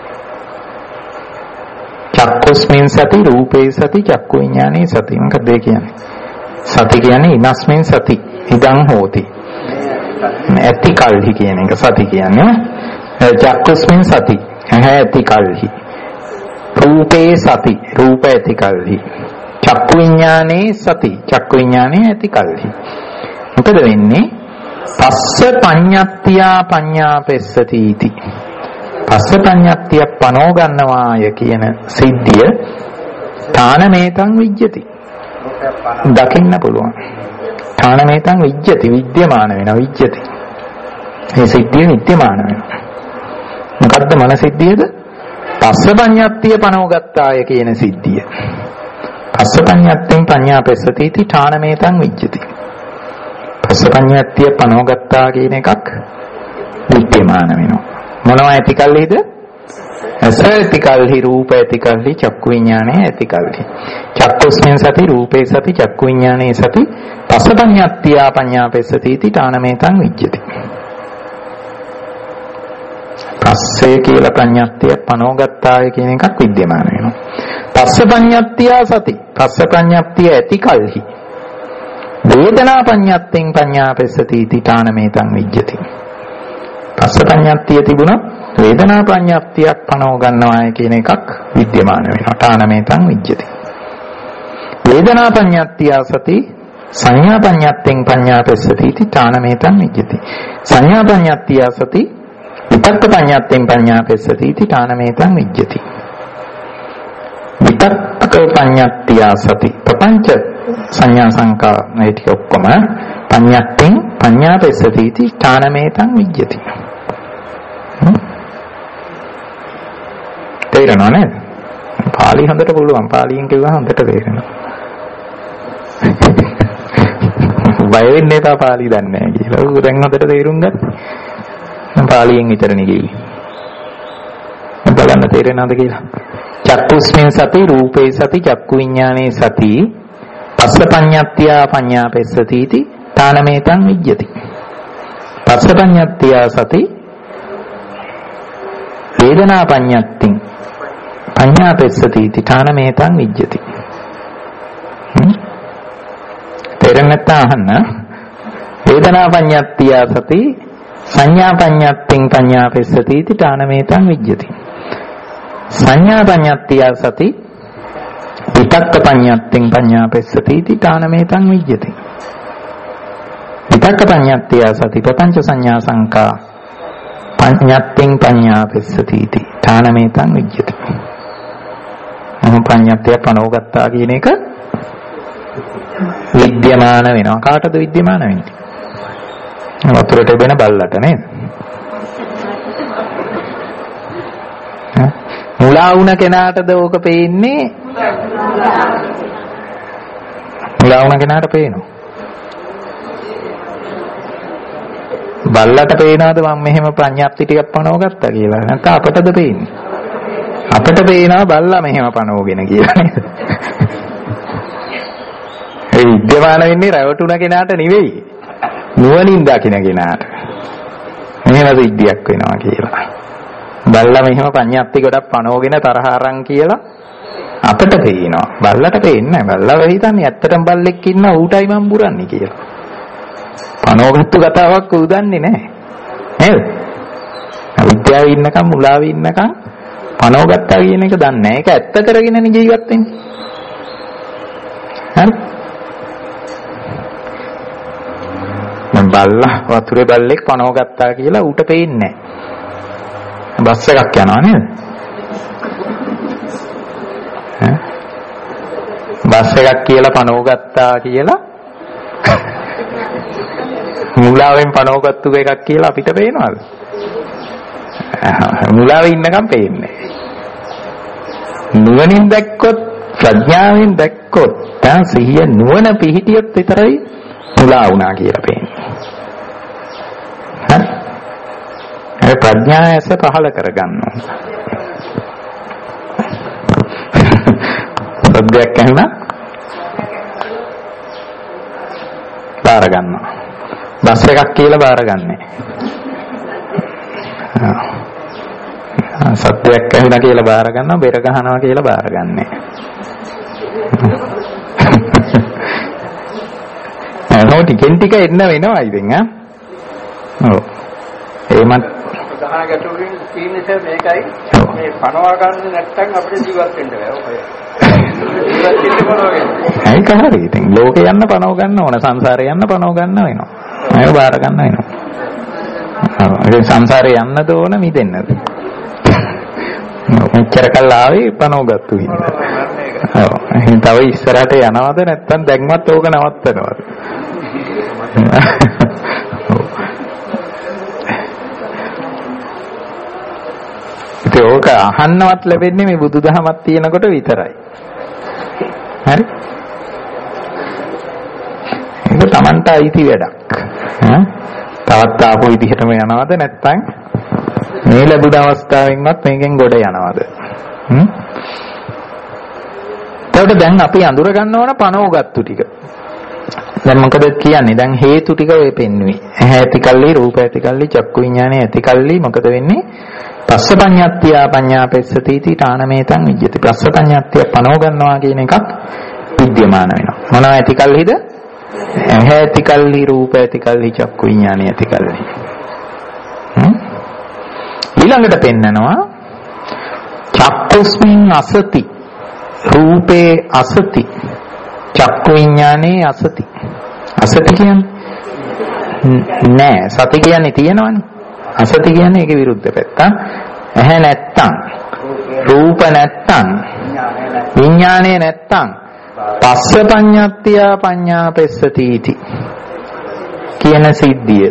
චක්කුස්මින් සති රූපේ සති චක්කු විඥානේ සති. මොකද ඒ කියන්නේ? සති කියන්නේ ඉමස්මින් සති. ඉදං හෝති. ඇති කල්හි කියන එක සති කියන්නේ. චක්කුස්මින් සති. ඇති කල්හි. රූපේ සති. රූප ඇති කල්හි. චක්කු විඥානේ සති. චක්කු විඥානේ ඇති කල්හි. මොකද වෙන්නේ? පස්ස පඤ්ඤත්තියා පඤ්ඤාපෙස්සති इति. පස්ස පඤ්ඤත්තිය පනෝ ගන්නවාය කියන සිද්ධිය තානමේතං විජ්ජති. දකින්න පුළුවන්. තානමේතං විජ්ජති. විද්‍යමාන වෙනවා. විජ්ජති. මේ සිද්ධිය විද්‍යමාන වෙනවා. මොකද්ද මන සිද්ධියද? පස්ස පඤ්ඤත්තිය පනෝ ගත්තාය කියන සිද්ධිය. පස්ස පඤ්ඤත්තෙන් පඤ්ඤාපෙස්සති इति තානමේතං විජ්ජති. පස්ස පඤ්ඤත්තිය පනෝ ගත්තා කියන එකක් විද්‍යමාන වෙනවා. මොනවා ඇති කල්හිද? ඇස ඇති කල්හි, රූප ඇති කල්හි, චක්කු විඥානේ ඇති කල්හි. චක්කුස්මින් සති රූපේ සති චක්කු විඥානේ සති පස්ස පඤ්ඤත්තිය පඤ්ඤාපෙස්සති इति තානමේතං විජ්ජති. පස්සේ කියලා පඤ්ඤත්තිය පනෝ ගත්තාය කියන එකක් විද්‍යමාන වෙනවා. පස්ස පඤ්ඤත්තිය සති. පස්ස පඤ්ඤත්තිය ඇති කල්හි වේදනා පඤ්ඤත්තෙන් පඤ්ඤාපෙස්සති इति තානමේතං විජ්ජති. පස්ස පඤ්ඤත්තිය තිබුණොත් වේදනා පඤ්ඤත්තියක් පනව ගන්නවාය කියන එකක් විද්‍යමාන වෙනවා. තානමේතං විජ්ජති. වේදනා පඤ්ඤත්තිය සති සංඥා පඤ්ඤාත්තෙන් පඤ්ඤාපස්සති इति ඨානමේතං විජ්ජති. සංඥා පඤ්ඤාත්තිය සති විතක්ක පඤ්ඤාත්තෙන් පඤ්ඤාපස්සති इति ඨානමේතං විජ්ජති. විතක්ක පඤ්ඤාත්තිය සති ප්‍රපංච සංඥා සංකා මේ ටික ඔක්කොම පඤ්ඤාත්තෙන් පඤ්ඤාපස්සති इति ඨානමේතං විජ්ජති. තේරෙනව නේද? පාලි හොඳට පුළුවන්. පාලියෙන් කිව්වම හොඳට තේරෙනවා. බය වෙන්න එපා පාලි දන්නේ නැහැ කියලා. ඌ දැන් හොඳට තේරුම් ගත්තා. මම පාලියෙන් විතරනේ ගියේ. බලන්න තේරෙනවද කියලා? චක්කුස්මින් සති රූපේ සති චක්කු විඥානේ සති පස්ස පඤ්ඤාත්ත්‍ය පඤ්ඤාපස්සති इति ඨානමේතං විජ්ජති. පස්ස පඤ්ඤාත්ත්‍ය සති වේදනා පඤ්ඤාත්තින් පඤ්ඤාපස්සති इति ඨානමේතං විජ්ජති. තේරෙන්නේ නැත්නම් අහන්න. වේදනා පඤ්ඤාත්ත්‍ය සති සංඥා පඤ්ඤාත්තින් පඤ්ඤාපස්සති इति ඨානමේතං විජ්ජති. සංඥා පඤ්ඤාත්ත්‍ය සති විතක්ක පඤ්ඤාත්තින් පඤ්ඤාපස්සති इति ඨානමේතං විජ්ජති. විතක්ක පඤ්ඤාත්ත්‍ය සති ප්‍රපංච සංඥා සංකා පඤ්ඤාත්තින් පඤ්ඤාපස්සති इति ඨානමේතං විජ්ජති. මොහොම පඤ්ඤාත්ත්‍ය පනෝගත්තා කියන එක විද්‍යමාන වෙනවා. කාටද විද්‍යමාන වෙන්නේ? වතුරට බෙන බල්ලට නේද? මුලා වුණ කෙනාටද ඕක පේන්නේ? මුලා වුණ කෙනාට පේනවා. බල්ලට පේනවද මම මෙහෙම ප්‍රඥාප්ති ටිකක් පනවගත්තා කියලා? නැත්නම් අපටද පේන්නේ? අපට පේනවා බල්ලා මෙහෙම පනවගෙන කියලා නේද? ඒ විද්‍යමාන වෙන්නේ රැවටුණ කෙනාට නෙවෙයි. නුවණින් දකින කෙනාට. මෙහෙම සිද්ධියක් වෙනවා කියලා. බල්ලා මෙහෙම ප්‍රඥාප්ති ගොඩක් පනවගෙන තරහ අරන් කියලා අපට පේනවා. බල්ලට පේන්නේ නැහැ. බල්ලා හිතන්නේ ඇත්තටම බල්ලෙක් ඉන්න ඌටයි මම බුරන්නේ කියලා. පනවගත්තු කතාවක් ඌ දන්නේ නැහැ. නේද? විද්‍යාවේ ඉන්නකම් මුලාවේ ඉන්නකම් පනවගත්තා කියන එක දන්නේ නැහැ. ඒක ඇත්ත කරගෙනනේ ජීවත් වෙන්නේ. හරි? මම බල්ලා වතුරේ බල්ලෙක් පනවගත්තා කියලා ඌට පේන්නේ නැහැ. බස් එකක් යනවා නේද? බස් එකක් කියලා පනවගත්තා කියලා මුලාවෙන් පනවගත්තු එකක් කියලා අපිට පේනවද? මුලාවේ ඉන්නකම් පේන්නේ. නුවණින් දැක්කොත් ප්‍රඥාවෙන් දැක්කොත් තන සිහිය නුවණ පිහිටියොත් විතරයි මුලා වුණා කියලා පේන්නේ. හරි? ඒ ප්‍රඥායස පහල කරගන්න ඕන. සබ්දයක් ඇහුණා බාර ගන්නවා. බස් එකක් කියලා බාරගන්නේ. සත්‍යයක් ඇහුණා කියලා බාර ගන්නවා, බෙර ගහනවා කියලා බාරගන්නේ. නෝ ටිකෙන් ටික එන්න වෙනවා ඉතින් ඈ. ඔව්. ඒමත් ගහන ගැටුමින් තීනසේ මේකයි මේ පනවා ගන්න නැත්නම් අපිට ජීවත් වෙන්න බෑ. ඔය ජීවත් වෙන්න පනවගෙන. ඒක හරි. ඉතින් ලෝකේ යන්න පනව ගන්න ඕන, සංසාරේ යන්න පනව ගන්න වෙනවා. ඒක බාර ගන්න වෙනවා. ඒ සංසාරේ යන්නද ඕන මිදෙන්නද? මෙච්චර කල් ආවේ පනවගත්තු හින්දා. ඔව්. එහෙනම් තව ඉස්සරහට යනවද නැත්නම් දැන්වත් ඕක නවත්තනවද? ඉතින් ඕක අහන්නවත් ලැබෙන්නේ මේ බුදුදහමක් තියෙනකොට විතරයි. හරි? ඒක Tamanta අයිති වැඩක්. තවත් ආපු විදිහටම යනවද නැත්නම් මේ ලැබුණ අවස්ථාවෙන්වත් මේකෙන් ගොඩ යනවද? එතකොට දැන් අපි අඳුර ගන්න ඕන පනෝගත්තු ටික. දැන් මොකද කියන්නේ? දැන් හේතු ටික ඔය පෙන්වුවේ. ඇහැ ඇති කල්ලි, රූප ඇති කල්ලි, චක්කු විඥානය ඇති කල්ලි මොකද වෙන්නේ? පස්ස පඤ්ඤාත්ත්‍ය පඤ්ඤාපස්සති इति ඨානමේතං විජ්ජති. පස්ස පඤ්ඤාත්ත්‍ය පනෝ ගන්නවා කියන එකක් විද්‍යමාන වෙනවා. මොනවා ඇති කල්ලිද? ඇහැ ඇති කල්ලි, රූප ඇති කල්ලි, චක්කු විඥානය ඇති කල්ලි. ඊළඟට පෙන්නනවා චක්කුස්මින් අසති, රූපේ අසති, චක්කු විඥානේ අසති. අසති කියන්නේ නෑ. සති කියන්නේ තියෙනවනේ. අසති කියන්නේ ඒකේ විරුද්ධ පැත්ත. ඇහැ නැත්තම්, රූප නැත්තම්, විඥානය නැත්තම් පස්ස පඤ්ඤාත්තිය පඤ්ඤාපෙස්සති කියන සිද්ධිය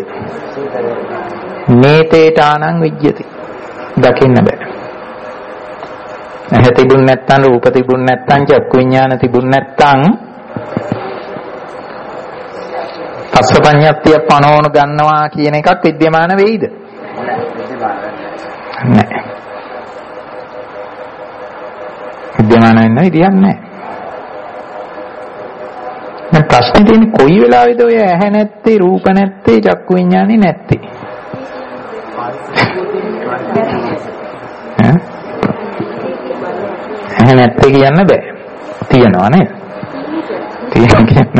නේතේතානං විජ්ජති. දකින්න බෑ. ඇහැ තිබුණ නැත්තම්, රූප තිබුණ නැත්තම්, චක්කු විඥාන තිබුණ නැත්තම් පස්ස පඤ්ඤාත්තිය පනෝන ගන්නවා කියන එකක් විද්‍යමාන වෙයිද? නෑ. විද්‍යමාන වෙන්න විදියක් නෑ. දැන් ප්‍රශ්නේ තියෙන්නේ කොයි වෙලාවෙද ඔය ඇහැ නැත්තේ, රූප නැත්තේ, චක්කු විඥානේ නැත්තේ? ඇහැ නැත්තේ කියන්න බෑ. තියනවා නේද? තියන කියන්න.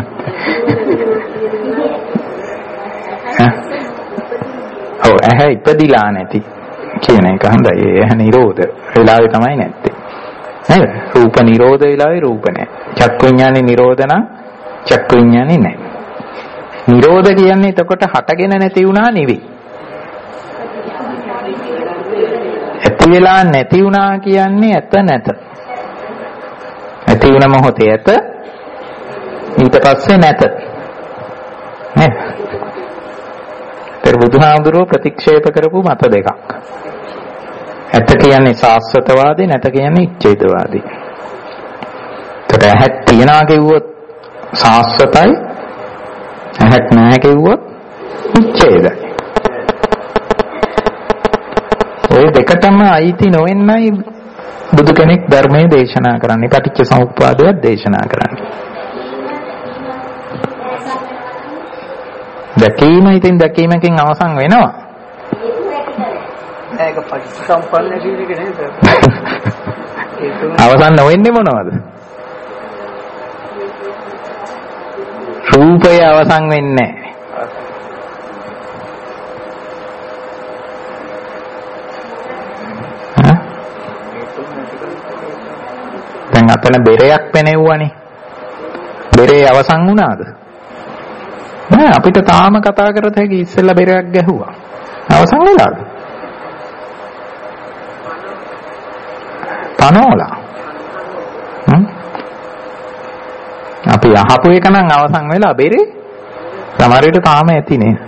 ඔව් ඇහැ ඉපදිලා නැති කියන එක හොඳයි. ඇහැ නිරෝධ වෙලාවේ තමයි නැත්තේ. නේද? රූප නිරෝධ වෙලාවේ රූප නැහැ. චක්කු විඥානේ නිරෝධ නම් චක්කු විඥානේ නැහැ. නිරෝධ කියන්නේ එතකොට හටගෙන නැති වුණා නෙවෙයි. ඇති වෙලා නැති වුණා කියන්නේ ඇත නැත. ඇති වුණ මොහොතේ ඇත, ඊට පස්සේ නැත. නේද? ඒතර බුදුහාමුදුරුවෝ ප්‍රතික්ෂේප කරපු මත දෙකක්. ඇත කියන්නේ සාස්වතවාදී, නැත කියන්නේ ඉච්ඡේදවාදී. ඒතර ඇහක් තියනවා කිව්වොත් සාස්වතයි, ඇහක් නැහැ කිව්වොත් ඉච්ඡේදයි. ඔය දෙකටම අයිති නොවෙන්නයි බුදු කෙනෙක් ධර්මයේ දේශනා කරන්නේ, පටිච්ච සමුප්පාදය දේශනා කරන්නේ. දැකීම ඉතින් දැකීමකින් අවසන් වෙනවා. ඒක පටිච්චසමුප්පන්න කියන්නේ නේද? අවසන් නොවෙන්නේ මොනවද? රූපය අවසන් වෙන්නේ නැහැ. දැන් අතන බෙරයක් පෙනෙව්වනේ. බෙරේ අවසන් වුණාද? නෑ, අපිට තාම කතා කරත හැකි. ඉස්සෙල්ලා බෙරයක් ගැහුවා. අවසන් වෙලාද? පනෝලා. අපි අහපු එක නම් අවසන් වෙලා බෙරේ. සමහරවිට තාම ඇති නේ.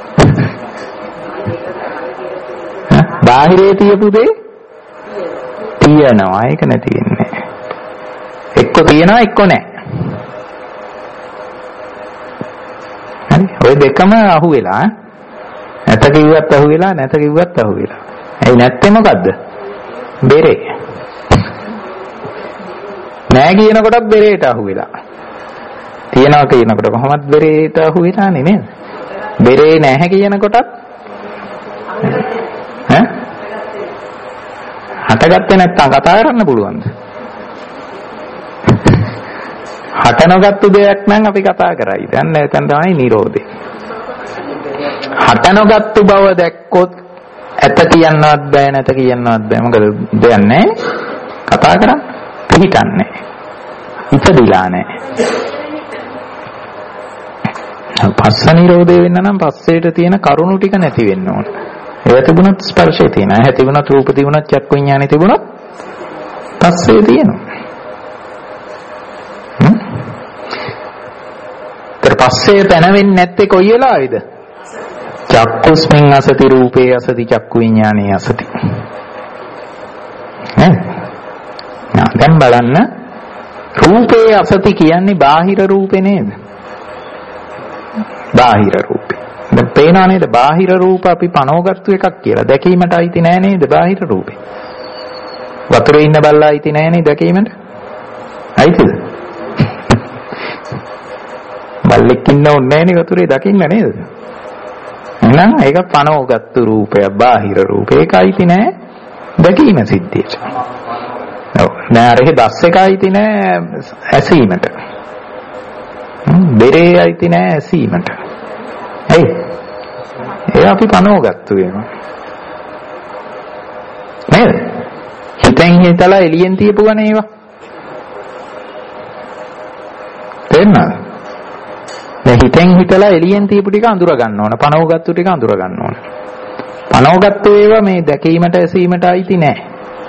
බාහිරේ තියපු දේ තියනවා. ඒක නැති වෙන්නේ. එක්ක තියනවා, එක්ක නැහැ. ඔය දෙකම අහුවෙලා. නැත කිව්වත් අහුවෙලා, නැත කිව්වත් අහුවෙලා. ඇයි නැත්තේ මොකද්ද? බෙරේ. නෑ කියනකොටත් බෙරේට අහුවෙලා. තියනවා කියනකොට කොහොමද බෙරේට අහුවෙලානේ නේද? බෙරේ නැහැ කියනකොටත් හටගත්තේ නැත්තම් කතා කරන්න පුළුවන්ද? හට නොගත්තු දෙයක් නම් අපි කතා කරයි. දැන් එතන තමයි නිරෝධය. හට නොගත්තු බව දැක්කොත් ඇත කියන්නවත් බෑ, නැත කියන්නවත් බෑ. මොකද දෙයක් නැහැ. කතා කරන්නේ පිටින්නේ. ඉපදිලා නැහැ. පස්ස නිරෝධය වෙන්න නම් පස්සේට තියෙන කරුණු ටික නැති වෙන්න ඕන. ඒව තිබුණොත් ස්පර්ශය තියෙනවා. ඇහැ තිබුණොත්, රූප තිබුණොත්, චක්කු විඥානෙ තිබුණොත් පස්සේ තියෙනවා. පස්සේ තැන වෙන්නේ නැත්තේ කොයි වෙලාවේද? චක්කුස්මින් අසති රූපේ අසති චක්කු විඥානේ අසති. දැන් බලන්න, රූපේ අසති කියන්නේ බාහිර රූපේ නේද? බාහිර රූපේ. දැන් පේනවා නේද? බාහිර රූප අපි පනෝගත්තු එකක් කියලා. දැකීමට අයිති නෑ නේද බාහිර රූපේ? වතුරේ ඉන්න බල්ලා අයිති නෑ නේද දැකීමට? අයිතිද? බල්ලෙක් ඉන්න ඕනේ නෑනේ වතුරේ දකින්න නේද? එහෙනම් ඒක පනෝගත්තු රූපයක්, බාහිර රූපේ. ඒක අයිති නෑ දැකීම සිද්ධියට. ඔව්. නෑ අර බස් එක අයිති නෑ ඇසීමට. බෙරේ අයිති නෑ ඇසීමට. ඇයි? ඒ අපි පනෝගත්තු ඒවා. නේද? හිතෙන් හිතලා එළියෙන් තියපුවනේ ඒවා. තේරෙනවද? දැන් හිතෙන් හිතලා එළියෙන් තියපු ටික අඳුර ගන්න ඕන. පනවගත්තු ටික අඳුර ගන්න ඕන. පනවගත්තු ඒවා මේ දැකීමට ඇසීමට අයිති නෑ.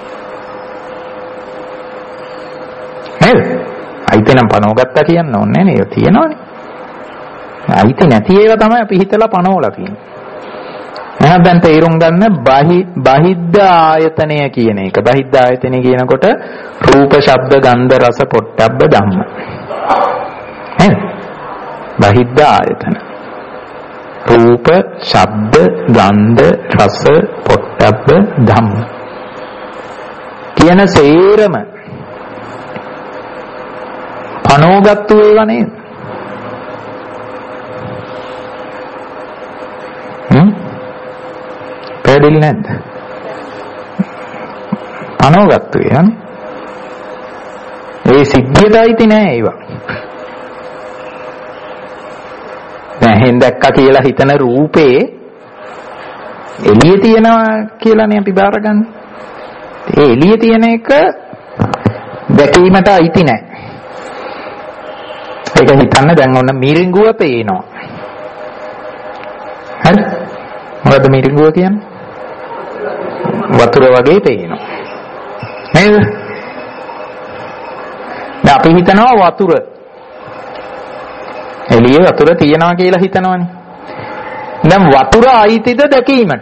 නේද? අයිති නම් පනවගත්තා කියන්න ඕනේ නේද? තියෙනවනේ. අයිති නැති ඒවා තමයි අපි හිතලා පනවලා තියෙන්නේ. එහෙනම් දැන් තේරුම් ගන්න බහිද්ධ ආයතනය කියන එක. බහිද්ධ ආයතනය කියනකොට රූප, ශබ්ද, ගන්ධ, රස, පොට්ටබ්බ ධම්ම. නේද? බහිද්ධ ආයතන. රූප, ශබ්ද, ගන්ධ, රස, පොට්ටබ්බ ධම්ම. කියන සේරම පනෝගත්තු ඒවා නේද? පැහැදිලි නැද්ද? පනෝගත්තු ඒවානේ. ඒ සිද්ධියට අයිති නෑ ඒවා. දැන් හෙන් දැක්කා කියලා හිතන රූපේ එළියේ තියනවා කියලානේ අපි බාරගන්නේ. ඒ එළියේ තියෙන එක දැකීමට අයිති නෑ. ඒක හිතන්න දැන් ඔන්න මිරිඟුව පේනවා. හරි? මොකද්ද මිරිඟුව කියන්නේ? වතුර වගේ පේනවා. නේද? දැන් අපි හිතනවා වතුර එළියේ වතුර තියනවා කියලා හිතනවනේ. දැන් වතුර අයිතිද දැකීමට?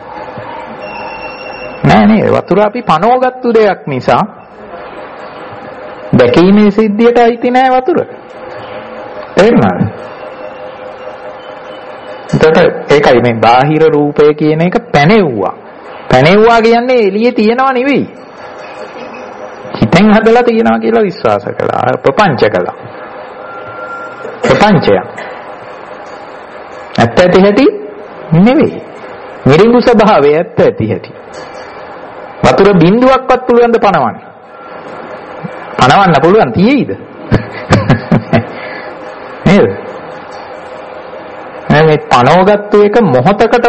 නෑ නේ වතුර අපි පනවගත්තු දෙයක් නිසා දැකීමේ සිද්ධියට අයිති නෑ වතුර. තේරුණාද? එතකොට ඒකයි මේ බාහිර රූපය කියන එක පැනෙව්වා. පැනෙව්වා කියන්නේ එළියේ තියනවා නෙවෙයි. හිතෙන් හදලා තියනවා කියලා විශ්වාස කළා. ප්‍රපංච කළා. ප්‍රපංචය. ඇත්ත ඇති හැටි නෙවෙයි. මිරිඟු ස්වභාවය ඇත්ත ඇති හැටි. වතුර බින්දුවක්වත් පුළුවන් ද පනවන්න? පනවන්න පුළුවන් තියෙයිද? නේද? මේ පනවගත්තු එක මොහතකටවත්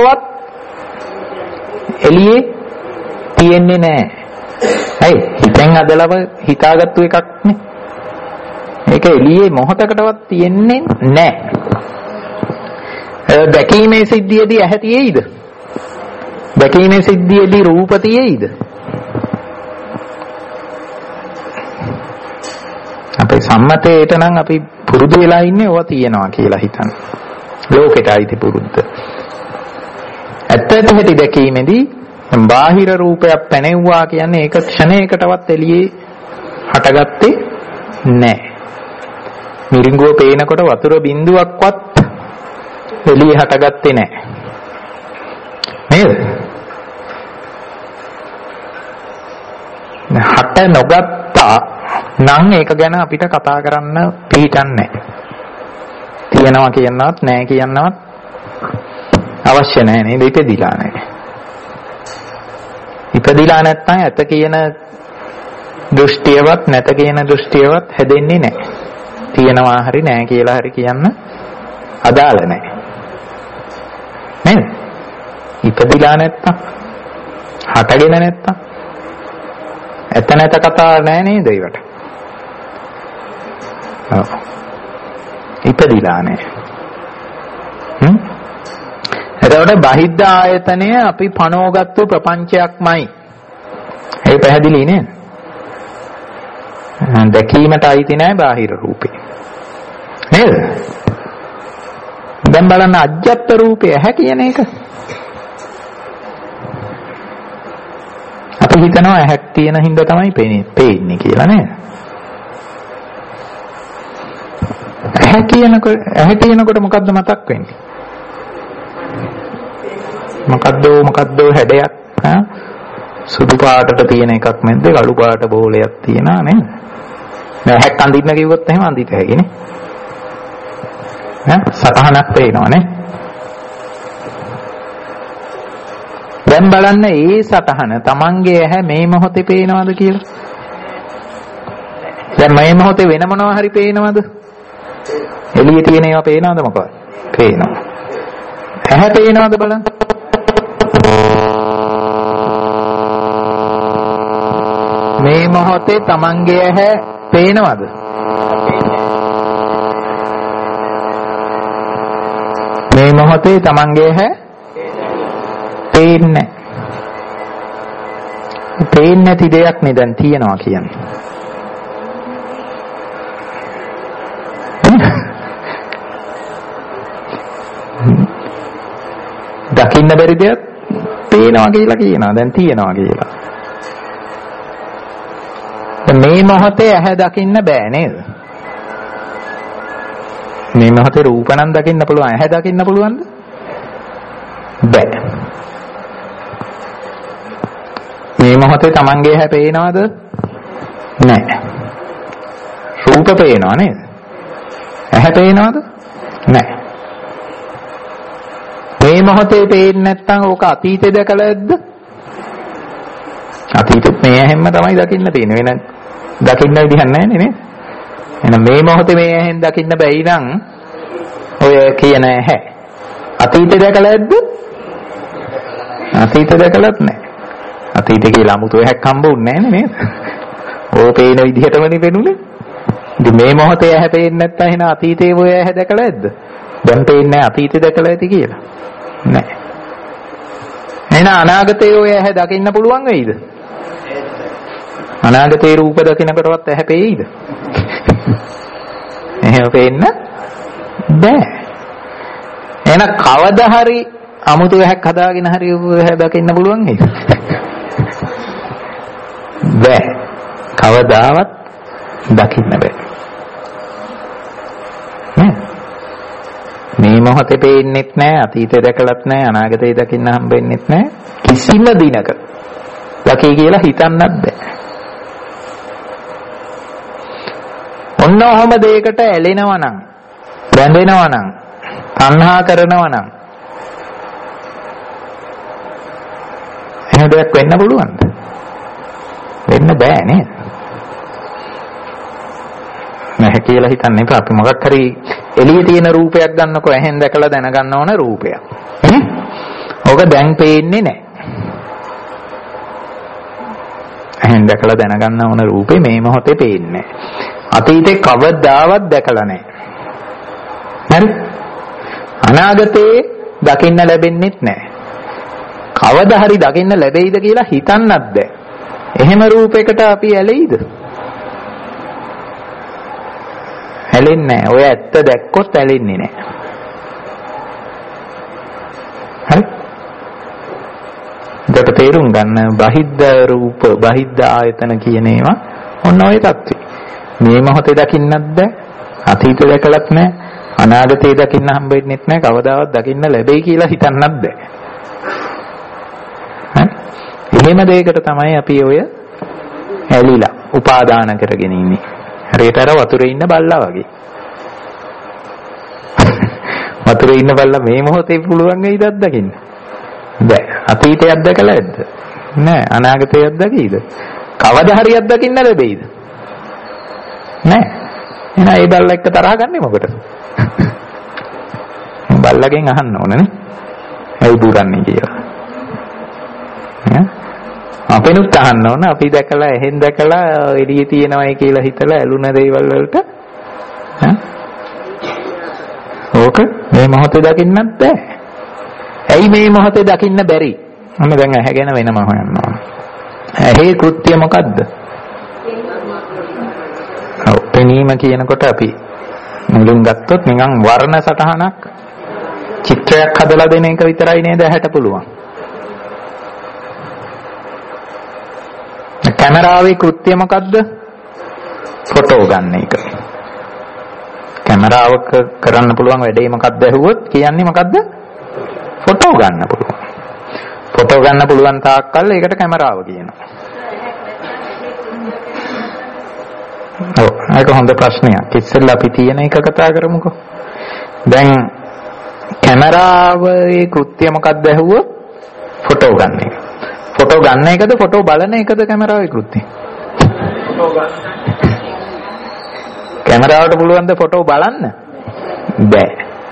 එළියේ තියෙන්නේ නැහැ. හරි හිතෙන් අදලව හිතාගත්තු එකක් නේ. ඒක එළියේ මොහතකටවත් තියෙන්නේ නැහැ. දැකීමේ සිද්ධියේදී ඇහැ තියෙයිද? දැකීමේ සිද්ධියේදී රූප තියෙයිද? අපේ සම්මතයේට නම් අපි පුරුදු වෙලා ඉන්නේ ඕවා තියෙනවා කියලා හිතන. ලෝකෙට අයිති පුරුද්ද. ඇත්ත ඇති දැකීමේදී බාහිර රූපයක් පැනෙව්වා කියන්නේ ඒක ක්ෂණයකටවත් එළියේ හටගත්තේ නැහැ. මිරිඟුව පේනකොට වතුර බින්දුවක්වත් එළියේ හටගත්තේ නැහැ. නේද? හට නොගත්තා නම් ඒක ගැන අපිට කතා කරන්න පිටින්නේ නැහැ. තියනවා කියනවත් නැහැ කියනවත් අවශ්‍ය නැහැ නේද? ඉපදිලා නැහැ. ඉපදිලා නැත්නම් ඇත කියන දෘෂ්ටියවත් නැත කියන දෘෂ්ටියවත් හැදෙන්නේ නැහැ. තියනවා හරි නැහැ කියලා හරි කියන්න අදාළ නැහැ. නේද? ඉපදිලා නැත්නම් හටගෙන නැත්නම් ඇත නැත කතා නැහැ නේද ඒකට? ඔව්. ඉපදිලා නැහැ. එතකොට බහිද්ධ ආයතනය අපි පනෝගත්තු ප්‍රපංචයක්මයි. ඒක පැහැදිලි නේද? දැකීමට අයිති නැහැ බාහිර රූපේ. නේද? දැන් බලන්න අජ්ජත් රූපය ඇහැ කියන එක. අපි හිතනවා ඇහක් තියෙන හින්දා තමයි පේන්නේ කියලා නේද? ඇහැ කියනකොට මොකද්ද මතක් වෙන්නේ? මොකද්ද හැඩයක් සුදු පාටට තියෙන එකක් නැද්ද? කළු පාට බෝලයක් තියෙනා නේද? දැන් ඇහක් අඳින්න කිව්වොත් එහෙම අඳිත හැකිනේ. සතහනක් පේනවනේ. දැන් බලන්න ඒ සතහන තමන්ගේ ඇහැ මේ මොහොතේ පේනවද කියලා? දැන් මේ මොහොතේ වෙන මොනවා හරි පේනවද? එළියේ තියෙන ඒවා පේනවද මොකක්ද? පේනවා. ඇහැ පේනවද බලන්න? මේ මොහොතේ තමන්ගේ ඇහැ පේනවද? මේ මොහොතේ තමන්ගේ හැ පේන්නේ. පේන්නේ නැති දෙයක් නේ දැන් තියනවා කියන්නේ. දකින්න බැරි දෙයක් පේනවා කියලා කියනවා. දැන් තියනවා කියලා. මේ මොහොතේ ඇහැ දකින්න බෑ නේද? මේ මොහොතේ රූප නම් දකින්න පුළුවන්. ඇහැ දකින්න පුළුවන්ද? බෑ. මේ මොහොතේ තමන්ගේ ඇහැ පේනවද? නෑ. රූප පේනවා නේද? ඇහැ පේනවද? නෑ. මේ මොහොතේ පේන්නේ නැත්නම් ඕක අතීතේ දැකලා ඇද්ද? අතීතෙත් මේ ඇහෙන්ම තමයි දකින්න තියෙන්නේ. වෙන දකින්න විදිහක් නැහැ නේද? එහෙනම් මේ මොහොතේ මේ ඇහෙන් දකින්න බැයි නම් ඔය කියන ඇහැ අතීතේ දැකලා ඇද්ද? අතීතේ දැකලත් නැහැ. අතීතේ කියලා 아무තු එකක් හම්බුන්නේ නැහැ නේද? ඕක පේන විදිහටමනේ පෙනුනේ. ඉතින් මේ මොහොතේ ඇහැ පේන්නේ නැත්නම් එහෙනම් අතීතේ ඔය ඇහැ දැකලා ඇද්ද? දැන් පේන්නේ නැහැ අතීතේ දැකලා ඇති කියලා. නැහැ. එහෙනම් අනාගතේ ඔය ඇහැ දකින්න පුළුවන් වෙයිද? අනාගතේ රූප දකින්නකොටවත් ඇහැ පේයිද? එහෙම පේන්න බෑ. එහෙනම් කවදා හරි 아무තු එකක් හදාගෙන හරි ඇහැ දකින්න පුළුවන් නේද? බෑ. කවදාවත් දකින්න බෑ. මේ මොහොතේ පේන්නෙත් නෑ, අතීතේ දැකලත් නෑ, අනාගතේ දකින්න හම්බෙන්නෙත් නෑ. කිසිම දිනක දකී කියලා හිතන්නත් බෑ. ඔන්න ඔහම දෙයකට ඇලෙනවා නම්, බැඳෙනවා නම්, තණ්හා කරනවා නම් එහෙම දෙයක් වෙන්න පුළුවන්ද? වෙන්න බෑ නේද? නැහැ කියලා හිතන්න එපා. අපි මොකක් හරි එළියේ තියෙන රූපයක් ගන්නකො ඇහෙන් දැකලා දැනගන්න ඕන රූපයක්. ඕක දැන් පේන්නේ නැහැ. ඇහෙන් දැකලා දැනගන්න ඕන රූපේ මේ මොහොතේ පේන්නේ නැහැ. අතීතේ කවදාවත් දැකලා නැහැ. හරි? අනාගතේ දකින්න ලැබෙන්නෙත් නැහැ. කවදා හරි දකින්න ලැබෙයිද කියලා හිතන්නත් බෑ. එහෙම රූපයකට අපි ඇලෙයිද? ඇලෙන්නේ නැහැ. ඔය ඇත්ත දැක්කොත් ඇලෙන්නේ නැහැ. හරි? දෙක තේරුම් ගන්න බහිද්ද රූප, බහිද්ද ආයතන කියන ඒවා ඔන්න ඔය தත්ත්වය. මේ මොහොතේ දකින්නත් බෑ. අතීතේ දැකලත් නැහැ. අනාගතේ දකින්න හම්බෙන්නෙත් නැහැ. කවදාවත් දකින්න ලැබෙයි කියලා හිතන්නත් බෑ. හරි? එහෙම දෙයකට තමයි අපි ඔය ඇලිලා උපාදාන කරගෙන ඉන්නේ. හරියට අර වතුරේ ඉන්න බල්ලා වගේ. වතුරේ ඉන්න බල්ලා මේ මොහොතේ පුළුවන් වෙයිද දකින්න? බෑ. අතීතයක් දැකලා ඇද්ද? නෑ. අනාගතයක් දැකීද? කවදා හරියක් දකින්න ලැබෙයිද? නෑ. එහෙනම් ඒ බල්ලා එක්ක තරහ ගන්නේ මොකටද? බල්ලාගෙන් අහන්න ඕනනේ. ඇයි දුරන්නේ කියලා. අපෙනුත් අහන්න ඕන. අපි දැකලා එහෙන් දැකලා එළියේ තියෙනවයි කියලා හිතලා ඇලුන දේවල් වලට ඕක මේ මොහොතේ දකින්නත් බෑ. ඇයි මේ මොහොතේ දකින්න බැරි? මම දැන් ඇහැ ගැන වෙනම හොයනවා. ඇහි කෘත්‍ය මොකද්ද? ඔව්, පෙනීම කියනකොට අපි මුලින් ගත්තොත් නිකන් වර්ණ සටහනක් චිත්‍රයක් හදලා දෙන එක විතරයි නේද ඇහැට පුළුවන්. කැමරාවේ කෘත්‍ය මොකද්ද? ෆොටෝ ගන්න එක. කැමරාවක කරන්න පුළුවන් වැඩේ මොකක්ද ඇහුවොත් කියන්නේ මොකද්ද? ෆොටෝ ගන්න පුළුවන්. ෆොටෝ ගන්න පුළුවන් තාක්කල් ඒකට කැමරාව කියනවා. ඔව්, ඒක හොඳ ප්‍රශ්නයක්. ඉස්සෙල්ලා අපි තියෙන එක කතා කරමුකෝ. දැන් කැමරාවේ කෘත්‍ය මොකක්ද ඇහුවොත් ෆොටෝ ගන්න එක. ෆොටෝ ගන්න එකද ෆොටෝ බලන එකද කැමරාවේ කෘත්‍ය? ෆොටෝ ගන්න. කැමරාවට පුළුවන් ද ෆොටෝ බලන්න? බෑ.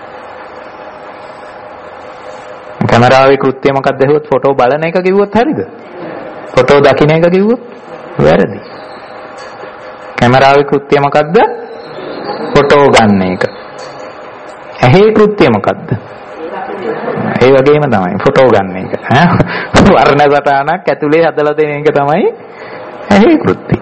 කැමරාවේ කෘත්‍ය මොකක්ද ඇහුවොත් ෆොටෝ බලන එක කිව්වොත් හරිද? ෆොටෝ දකින්න එක කිව්වොත් වැරදි. කැමරාවේ කෘත්‍ය මොකක්ද? ෆොටෝ ගන්න එක. ඇහි කෘත්‍ය මොකක්ද? ඒ වගේම තමයි ෆොටෝ ගන්න එක. වර්ණ සටහනක් ඇතුලේ හදලා දෙන එක තමයි ඇහි කෘත්‍ය.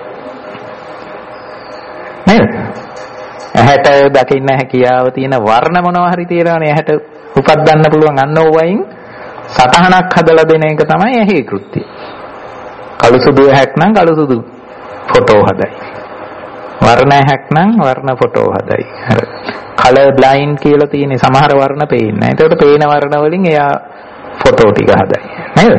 නේද? ඇහැට දකින්න හැකියාව තියෙන වර්ණ මොනවා හරි තියෙනවනේ ඇහැට උපදින්න පුළුවන් අන්න ඕවයින් සටහනක් හදලා දෙන එක තමයි ඇහි කෘත්‍ය. කළු සුදු ඇහැක් නම් කළු සුදු ෆොටෝ හදයි. වර්ණ ඇහැක් නම් වර්ණ ෆොටෝ හදයි. අර කලර් බ්ලයින්ඩ් කියලා තියෙන සමහර වර්ණ පේන්නේ නැහැ. ඒකට පේන වර්ණ වලින් එයා ෆොටෝ ටික හදයි. නේද?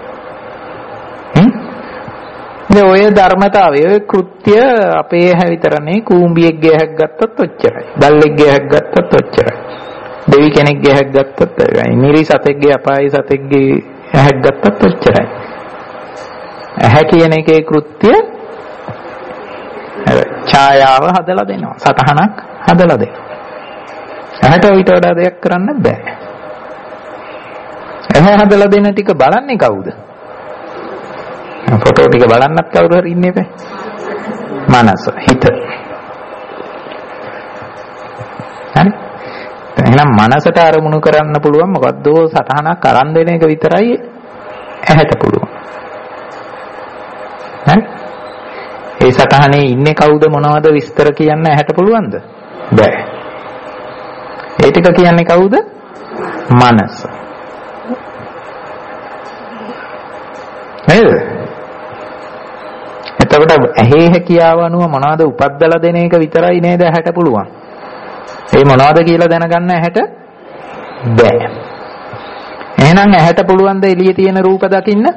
ඔය ධර්මතාවය ඔය කෘත්‍ය අපේ ඇහැ විතරනේ කූඹියෙක්ගේ ඇහැක් ගත්තත් ඔච්චරයි. බල්ලෙක්ගේ ඇහැක් ගත්තත් ඔච්චරයි. දෙවි කෙනෙක්ගේ ඇහැක් ගත්තත් ඔච්චරයි. නිරි සතෙක්ගේ අපායි සතෙක්ගේ ඇහැක් ගත්තත් ඔච්චරයි. ඇහැ කියන එකේ කෘත්‍ය ඡායාව හදලා දෙනවා. සතහනක් හදලා දෙනවා. ඇහැට ඊට වඩා දෙයක් කරන්න බෑ. ඇහැ හදලා දෙන ටික බලන්නේ කවුද? ෆොටෝ ටික බලන්නත් කවුරු හරි ඉන්නේ බෑ. මනස, හිත. හරි. එහෙනම් මනසට අරමුණු කරන්න පුළුවන් මොකද්ද සතහනක් අරන් දෙන එක විතරයි ඇහැට පුළුවන්. හරි. ඒ සතහනේ ඉන්නේ කවුද මොනවද විස්තර කියන්න ඇහැට පුළුවන්ද? බෑ. ඒ ටික කියන්නේ කවුද? මනස. නේද? එතකොට ඇහි හැකියාව අනුව මොනවද උපද්දලා දෙන එක විතරයි නේද ඇහැට පුළුවන්. ඒ මොනවද කියලා දැනගන්න ඇහැට බෑ. එහෙනම් ඇහැට පුළුවන් ද එළියේ තියෙන රූප දකින්න?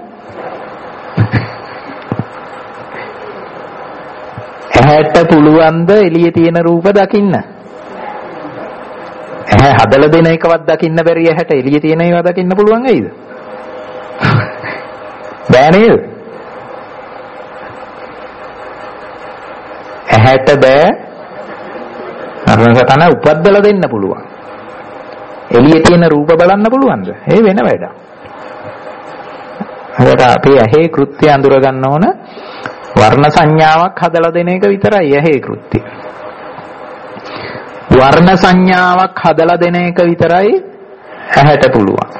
ඇහැට පුළුවන් ද එළියේ තියෙන රූප දකින්න? ඇහැ හදලා දෙන එකවත් දකින්න බැරි ඇහැට එළියේ තියෙන ඒවා දකින්න පුළුවන් වෙයිද? බෑ නේද? ඇහැට බෑ අරන සතන උපද්දලා දෙන්න පුළුවන්. එළියේ තියෙන රූප බලන්න පුළුවන්ද? ඒ වෙන වැඩක්. හරියට අපි ඇහි කෘත්‍ය අඳුර ගන්න ඕන වර්ණ සංඥාවක් හදලා දෙන එක විතරයි ඇහි කෘත්‍ය. වර්ණ සංඥාවක් හදලා දෙන එක විතරයි ඇහැට පුළුවන්.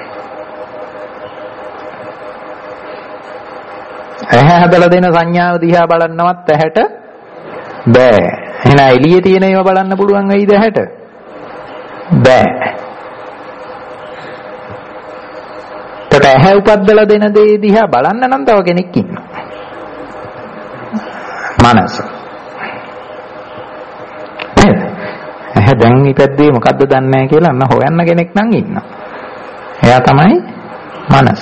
ඇහැ හදලා දෙන සංඥාව දිහා බලන්නවත් ඇහැට බෑ. එහෙනම් එළියේ තියෙන ඒවා බලන්න පුළුවන් වෙයිද ඇහැට? බෑ. ඒකට ඇහැ උපද්දලා දෙන දේ දිහා බලන්න නම් තව කෙනෙක් ඉන්නවා. මනස. ඇහැ දැන් ඉපැද්දේ මොකද්ද දන්නේ නැහැ කියලා අන්න හොයන්න කෙනෙක් නම් ඉන්නවා. එයා තමයි මනස.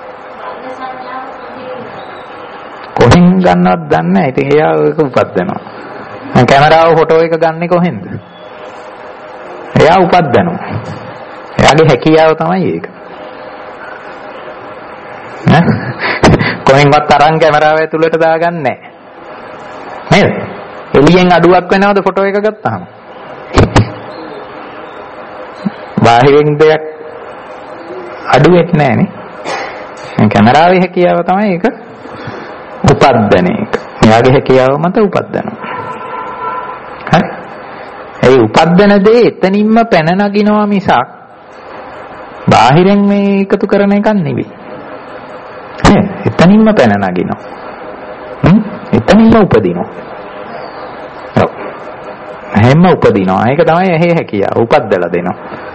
කොහෙන් ගන්නවද දන්නේ නැහැ. ඉතින් එයා ඒක උපද්දනවා. කැමරාව ෆොටෝ එක ගන්නෙ කොහෙන්ද? එයා උපද්දනවා. එයාගේ හැකියාව තමයි ඒක. කොහෙන්වත් තරංග කැමරාව ඇතුළට දාගන්නේ නැහැ. නේද? එළියෙන් අඩුවක් වෙනවද ෆොටෝ එක ගත්තාම? බාහිරින් දෙයක් අඩු වෙන්නේ නැහැ නේ. කැමරාවේ හැකියාව තමයි ඒක උපද්දන එක. එයාගේ හැකියාව මත උපද්දනවා. හරි. ඒ උපද්දන දේ එතනින්ම පැන නගිනවා මිසක් බාහිරින් මේ එකතු කරන එකක් නෙවෙයි. එතනින්ම පැන නගිනවා. එතනින්ම උපදිනවා. ඔව්. හැම උපදිනවා. ඒක තමයි ඇහි හැකියාව. උපද්දලා දෙනවා.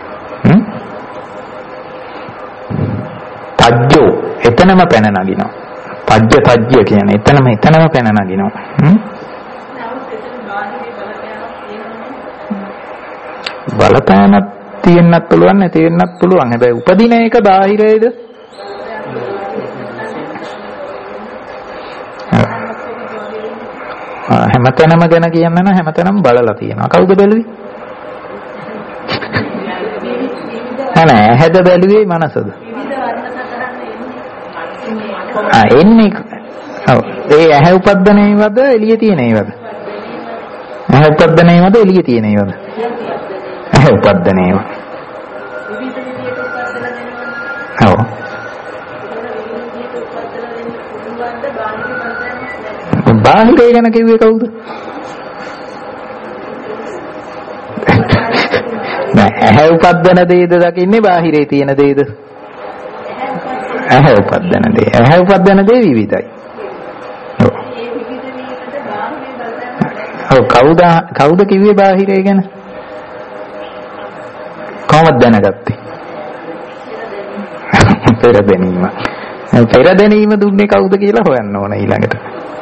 තජ්ජෝ එතනම පැන නගිනවා. තජ්ජ කියන්නේ එතනම පැන නගිනවා. බලපෑමක් තියෙන්නත් පුළුවන් නැති වෙන්නත් පුළුවන්. හැබැයි උපදින එක බාහිරයේද? හැමතැනම ගැන කියන්න නම් හැමතැනම බලලා තියෙනවා. කවුද බැලුවේ? නෑ ඇහැද බැලුවේ මනසද? එන්නේ ඔව් ඒ ඇහැ උපද්දන ඒවද එළියේ තියෙන ඒවද? ඇහැ උපද්දන ඒවද එළියේ තියෙන ඒවද? ඇහැ උපද්දන ඒවා. ඔව් බාහිරේ ගැන කිව්වේ කවුද? නෑ ඇහැ උපද්දන දේද දකින්නේ බාහිරේ තියෙන දේද? ඇහැ උපද්දන දේ. ඇහැ උපද්දන දේ විවිධයි. ඔව් කවුද කිව්වේ බාහිරේ ගැන? කොහොමද දැනගත්තේ? පෙර දැනීම. පෙර දැනීම දුන්නේ කවුද කියලා හොයන්න ඕන ඊළඟට.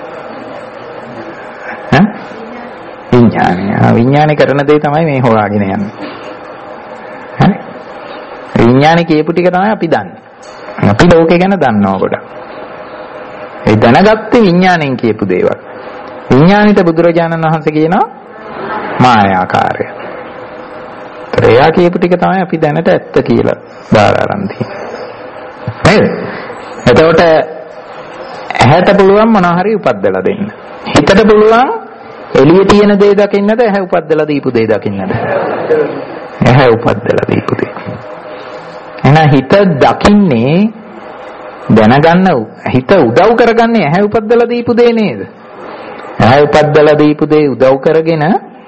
ඈ? විඥානය. විඥානය කරන දේ තමයි මේ හොයාගෙන යන්නේ. හරි? විඥානය කියපු ටික තමයි අපි දන්නේ. අපි ලෝකේ ගැන දන්නවා ගොඩක්. ඒ දැනගත්තේ විඥාණයෙන් කියපු දේවල්. විඥානිත බුදුරජාණන් වහන්සේ කියනවා මායාකාරය. එයා කියපු ටික තමයි අපි දැනට ඇත්ත කියලා බාර අරන් තියෙන්නේ. නේද? එතකොට ඇහැට පුළුවන් මොනවා හරි උපද්දලා දෙන්න. හිතට පුළුවන් එළියේ තියෙන දේ දකින්නද ඇහැ උපද්දලා දීපු දේ දකින්නද? ඇහැ උපද්දලා දීපු දේ. එහෙනම් හිත දකින්නේ දැනගන්න හිත උදව් කරගන්නේ ඇහැ උපද්දලා දීපු දේ නේද? ඇහැ උපද්දලා දීපු දේ උදව් කරගෙන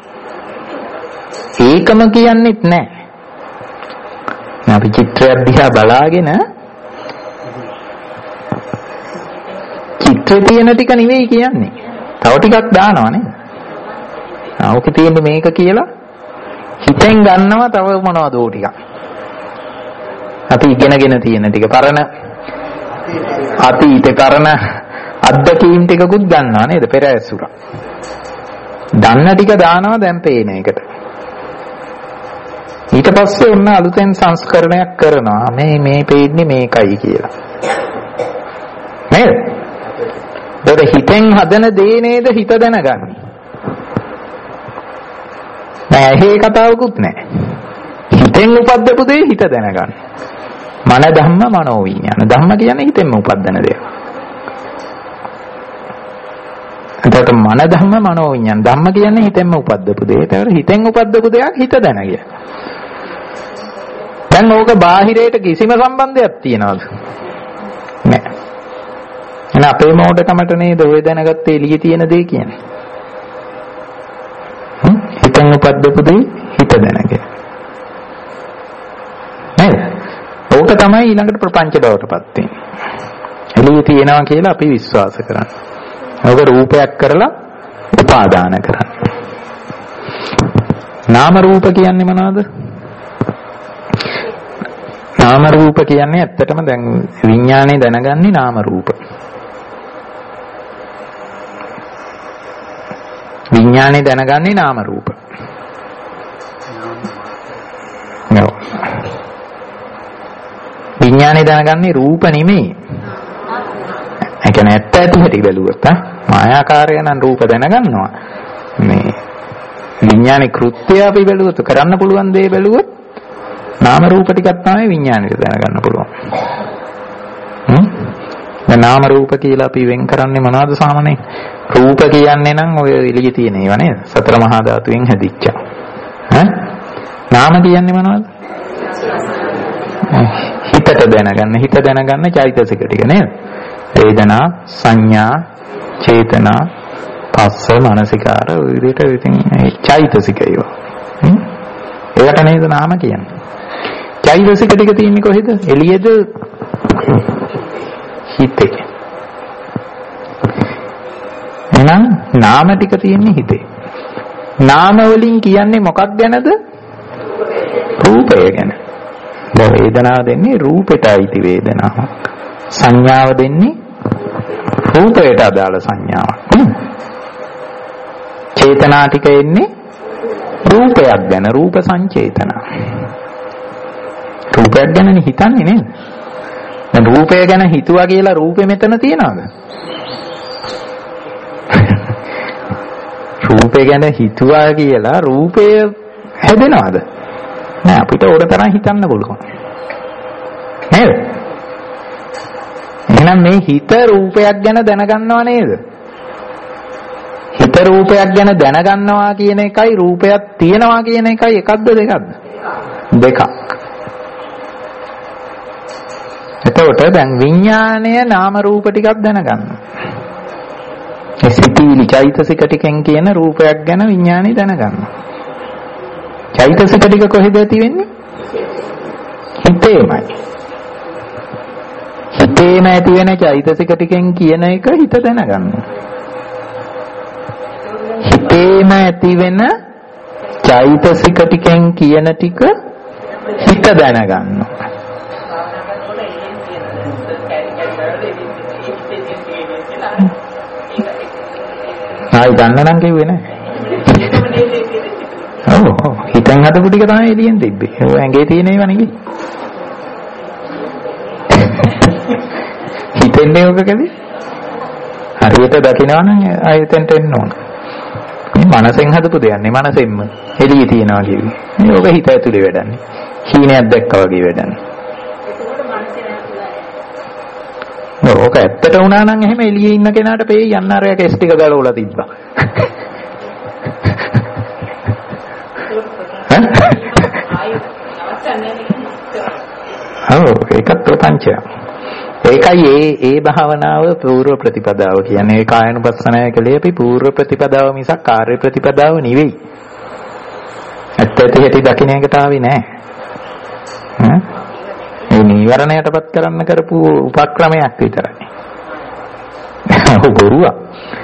ඒකම කියන්නෙත් නැහැ. අපි චිත්‍රයක් දිහා බලාගෙන චිත්‍රේ තියෙන ටික නෙවෙයි කියන්නේ. තව ටිකක් දානවා නේද? ඕකේ තියෙන්නේ මේක කියලා හිතෙන් ගන්නවා තව මොනවද ඕ ටිකක්. අපි ඉගෙනගෙන තියෙන ටික පරණ අතීතේ පරණ අත්දැකීම් ටිකකුත් ගන්නවා නේද? පෙර ඇසුර. දන්න ටික දානවා දැන් පේන එකට. ඊට පස්සේ ඔන්න අලුතෙන් සංස්කරණයක් කරනවා මේ පේන්නේ මේකයි කියලා. නේද? ඒකට හිතෙන් හදන දේ නේද හිත දැනගන්නේ. නෑ ඇහි කතාවකුත් නෑ. හිතෙන් උපද්දපු දේ හිත දැනගන්න. මන ධම්ම මනෝ විඥාන. ධම්ම කියන්නේ හිතෙන්ම උපද්දන දේ. එතකොට මන ධම්ම මනෝ විඥාන. ධම්ම කියන්නේ හිතෙන්ම උපද්දපු දේ. ඒතර හිතෙන් උපද්දපු දෙයක් හිත දැනගිය. දැන් ඕක බාහිරයට කිසිම සම්බන්ධයක් තියනවද? නෑ. එහෙනම් අපේ මොඩකමට නේද ඔය දැනගත්තේ එළියේ තියෙන දේ කියන්නේ. හිතෙන් උපද්දපු දේ හිත දැනගිය. නේද? ඕක තමයි ඊළඟට ප්‍රපංච බවටපත් වෙන්නේ. එළියේ තියෙනවා කියලා අපි විශ්වාස කරන්නේ. ඕක රූපයක් කරලා උපාදාන කරන්නේ. නාම රූප කියන්නේ මොනවද? නාම රූප කියන්නේ ඇත්තටම දැන් විඥානේ දැනගන්නේ නාම රූප. විඥානේ දැනගන්නේ නාම රූප. නෝ. විඥානේ දැනගන්නේ රූප නෙමෙයි. ඒ කියන්නේ ඇත්ත ඇති හැටි බැලුවොත් මායාකාරය නම් රූප දැනගන්නවා. මේ විඥානේ කෘත්‍ය අපි බැලුවොත් කරන්න පුළුවන් දේ බැලුවොත් නාම රූප ටිකක් තමයි විඥානෙට දැනගන්න පුළුවන්. දැන් නාම රූප කියලා අපි වෙන් කරන්නේ මොනවද සාමාන්‍යයෙන්? රූප කියන්නේ නම් ඔය එළියේ තියෙන ඒවා නේද? සතර මහා ධාතුවෙන් හැදිච්ච. නාම කියන්නේ මොනවද? හිතට දැනගන්න. හිත දැනගන්න චෛතසික ටික නේද? වේදනා, සංඥා, චේතනා, පස්ස, මනසිකාර ඔය විදිහට ඉතින් චෛතසිකය. ඒකට නේද නාම කියන්නේ. චෛතසික ටික තියෙන්නේ කොහෙද? එළියේද? හිතේ. එහෙනම් නාම ටික තියෙන්නේ හිතේ. නාම වලින් කියන්නේ මොකක් ගැනද? රූපය ගැන. දැන් වේදනාව දෙන්නේ රූපයට අයිති වේදනාවක්. සංඥාව දෙන්නේ රූපයට අදාළ සංඥාවක්. චේතනා ටික එන්නේ රූපයක් ගැන රූප සංචේතනා. රූපයක් ගැන හිතන්නේ නේද? දැන් රූපය ගැන හිතුවා කියලා රූපෙ මෙතන තියනවද? රූපය ගැන හිතුවා කියලා රූපය හැදෙනවද? නෑ අපිට ඕන තරම් හිතන්න පුළුවන්. නේද? එහෙනම් මේ හිත රූපයක් ගැන දැනගන්නව නේද? හිත රූපයක් ගැන දැනගන්නවා කියන එකයි රූපයක් තියෙනවා කියන එකයි එකක්ද දෙකක්ද? දෙකක්. එතකොට දැන් විඥාණය නාම රූප ටිකක් දැනගන්න. ඒ සිතිවිලි චෛතසික ටිකෙන් කියන රූපයක් ගැන විඥාණය දැනගන්න. චෛතසික ටික කොහෙද ඇති වෙන්නේ? හිතේමයි. හිතේම ඇති වෙන චෛතසික ටිකෙන් කියන එක හිත දැනගන්නවා. හිතේම ඇති වෙන චෛතසික ටිකෙන් කියන ටික හිත දැනගන්නවා. ආයි ගන්න නම් කිව්වේ නෑ. ඔව් හිතෙන් හදපු ටික තමයි එළියෙන් තිබ්බේ. ඔය ඇඟේ තියෙන ඒවා නෙවෙයි. හිතෙන්නේ ඔකකදී හරියට දකිනවා නම් ආයතෙන්ට එන්න ඕන. මේ මනසෙන් හදපු දෙයක් නේ මනසෙන්ම එළියේ තියනවා කිව්වේ. මේ ඔබ හිත ඇතුලේ වැඩන්නේ. හීනයක් දැක්කා වගේ වැඩන්නේ. ඔක ඇත්තට වුණා නම් එහෙම එළියේ ඉන්න කෙනාට පෙයි යන්න අරයා කෙස් ටික ගලවලා තිබ්බා. ඒකත් පංචය. ඒකයි ඒ භාවනාව පූර්ව ප්‍රතිපදාව කියන්නේ. ඒ කායනුපස්සනය කලේ අපි පූර්ව ප්‍රතිපදාව මිසක් කාර්ය ප්‍රතිපදාව නෙවෙයි. ඇත්ත ඇති හැටි දකින්න එකට ආවේ නෑ. මේ නීවරණයටපත් කරන්න කරපු උපක්‍රමයක් විතරයි. ඔව් බොරුවක්.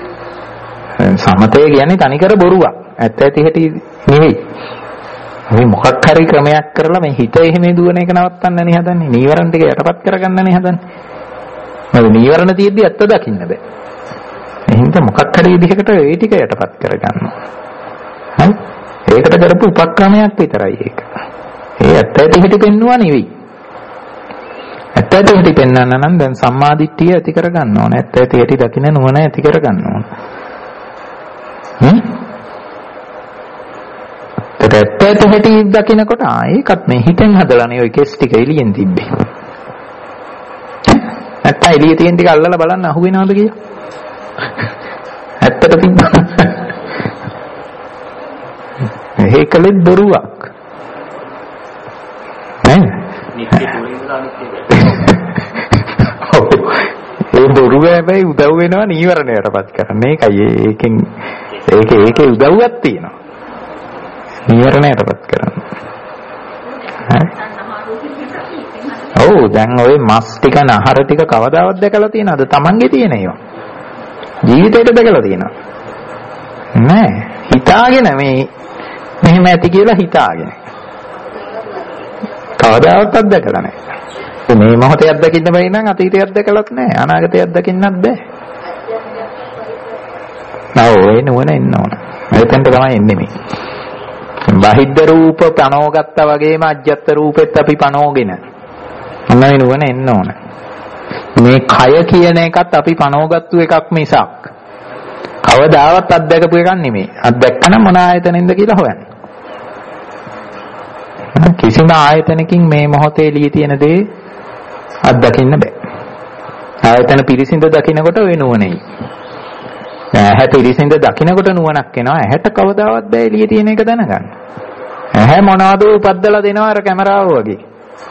සමතය කියන්නේ තනිකර බොරුවක්. ඇත්ත ඇති හැටි නෙවෙයි. මේ මොකක් හරි ක්‍රමයක් කරලා මේ හිත එහෙම දුවන එක නවත්තන්න නේ හදන්නේ. නීවරණ ටික යටපත් කරගන්න නේ හදන්නේ. මොකද නීවරණ තියෙද්දි ඇත්ත දකින්න බෑ. එහෙනම් මොකක් හරි විදිහකට ඒ ටික යටපත් කරගන්නවා. හරි? ඒකට කරපු උපක්‍රමයක් විතරයි ඒක. ඒ ඇත්ත ඇති හැටි පෙන්නුවා නෙවෙයි. ඇත්ත ඇති හැටි පෙන්වන්න නම් දැන් සම්මාදිට්ඨිය ඇති කරගන්න ඕන. ඇත්ත ඇති හැටි දකින්න නුවණ ඇති කරගන්න ඕන. ඇත්ත ඇති හැටි දකින්නකොට ඒකත් මේ හිතෙන් හදලානේ ඔය කෙස් ටික එළියෙන් තිබ්බේ. නැත්නම් එළියේ තියෙන ටික අල්ලලා බලන්න අහු වෙනවද කියලා? ඇත්තට තිබ්බා. ඒකලෙත් බොරුවක්. නේ? ඒ බොරුව හැබැයි උදව් වෙනවා නීවරණයටපත් කරන්න. ඒකයි ඒකේ උදව්වක් තියෙනවා. නීවරණයටපත් කරන්න. ඔව් දැන් ඔය මස් ටික නහර ටික කවදාවත් දැකලා තියෙනවද? Tamange තියෙන ඒවා. ජීවිතේට දැකලා තියෙනවද? නෑ. හිතාගෙන මෙහෙම ඇති කියලා හිතාගෙන. කවදාවත් අත්දැකලා නෑ. මේ මොහොතේ අත්දකින්න බැරි නම් අතීතයක් දැකලත් නෑ. අනාගතයක් දකින්නත් බෑ. නෝ ඒ නුවණ එන්න ඕන. එතෙන්ට තමයි එන්නේ මේ. බාහිද්ද රූප පනෝගත්තා වගේම අජ්ජත් රූපෙත් අපි පනෝගෙන මොනවයි නුවණ එන්න ඕන. මේ කය කියන එකත් අපි පනෝගත්තු එකක් මිසක් කවදාවත් අත්දැකපු එකක් නෙමෙයි. අත්දැක්කම මොන ආයතනෙන්ද කියලා හොයන්න. කිසිම ආයතනකින් මේ මොහොතේ එළියේ තියෙන දේ අත්දකින්න බෑ. ආයතන පිරිසිඳ දකින්නකොට ඔය නුවණයි. ඇහැ පිරිසිඳ දකින්නකොට නුවණක් එනවා. ඇහැට කවදාවත් බෑ එළියේ තියෙන එක දැනගන්න. ඇහැ මොනවද උපද්දලා දෙනවා අර කැමරාව වගේ.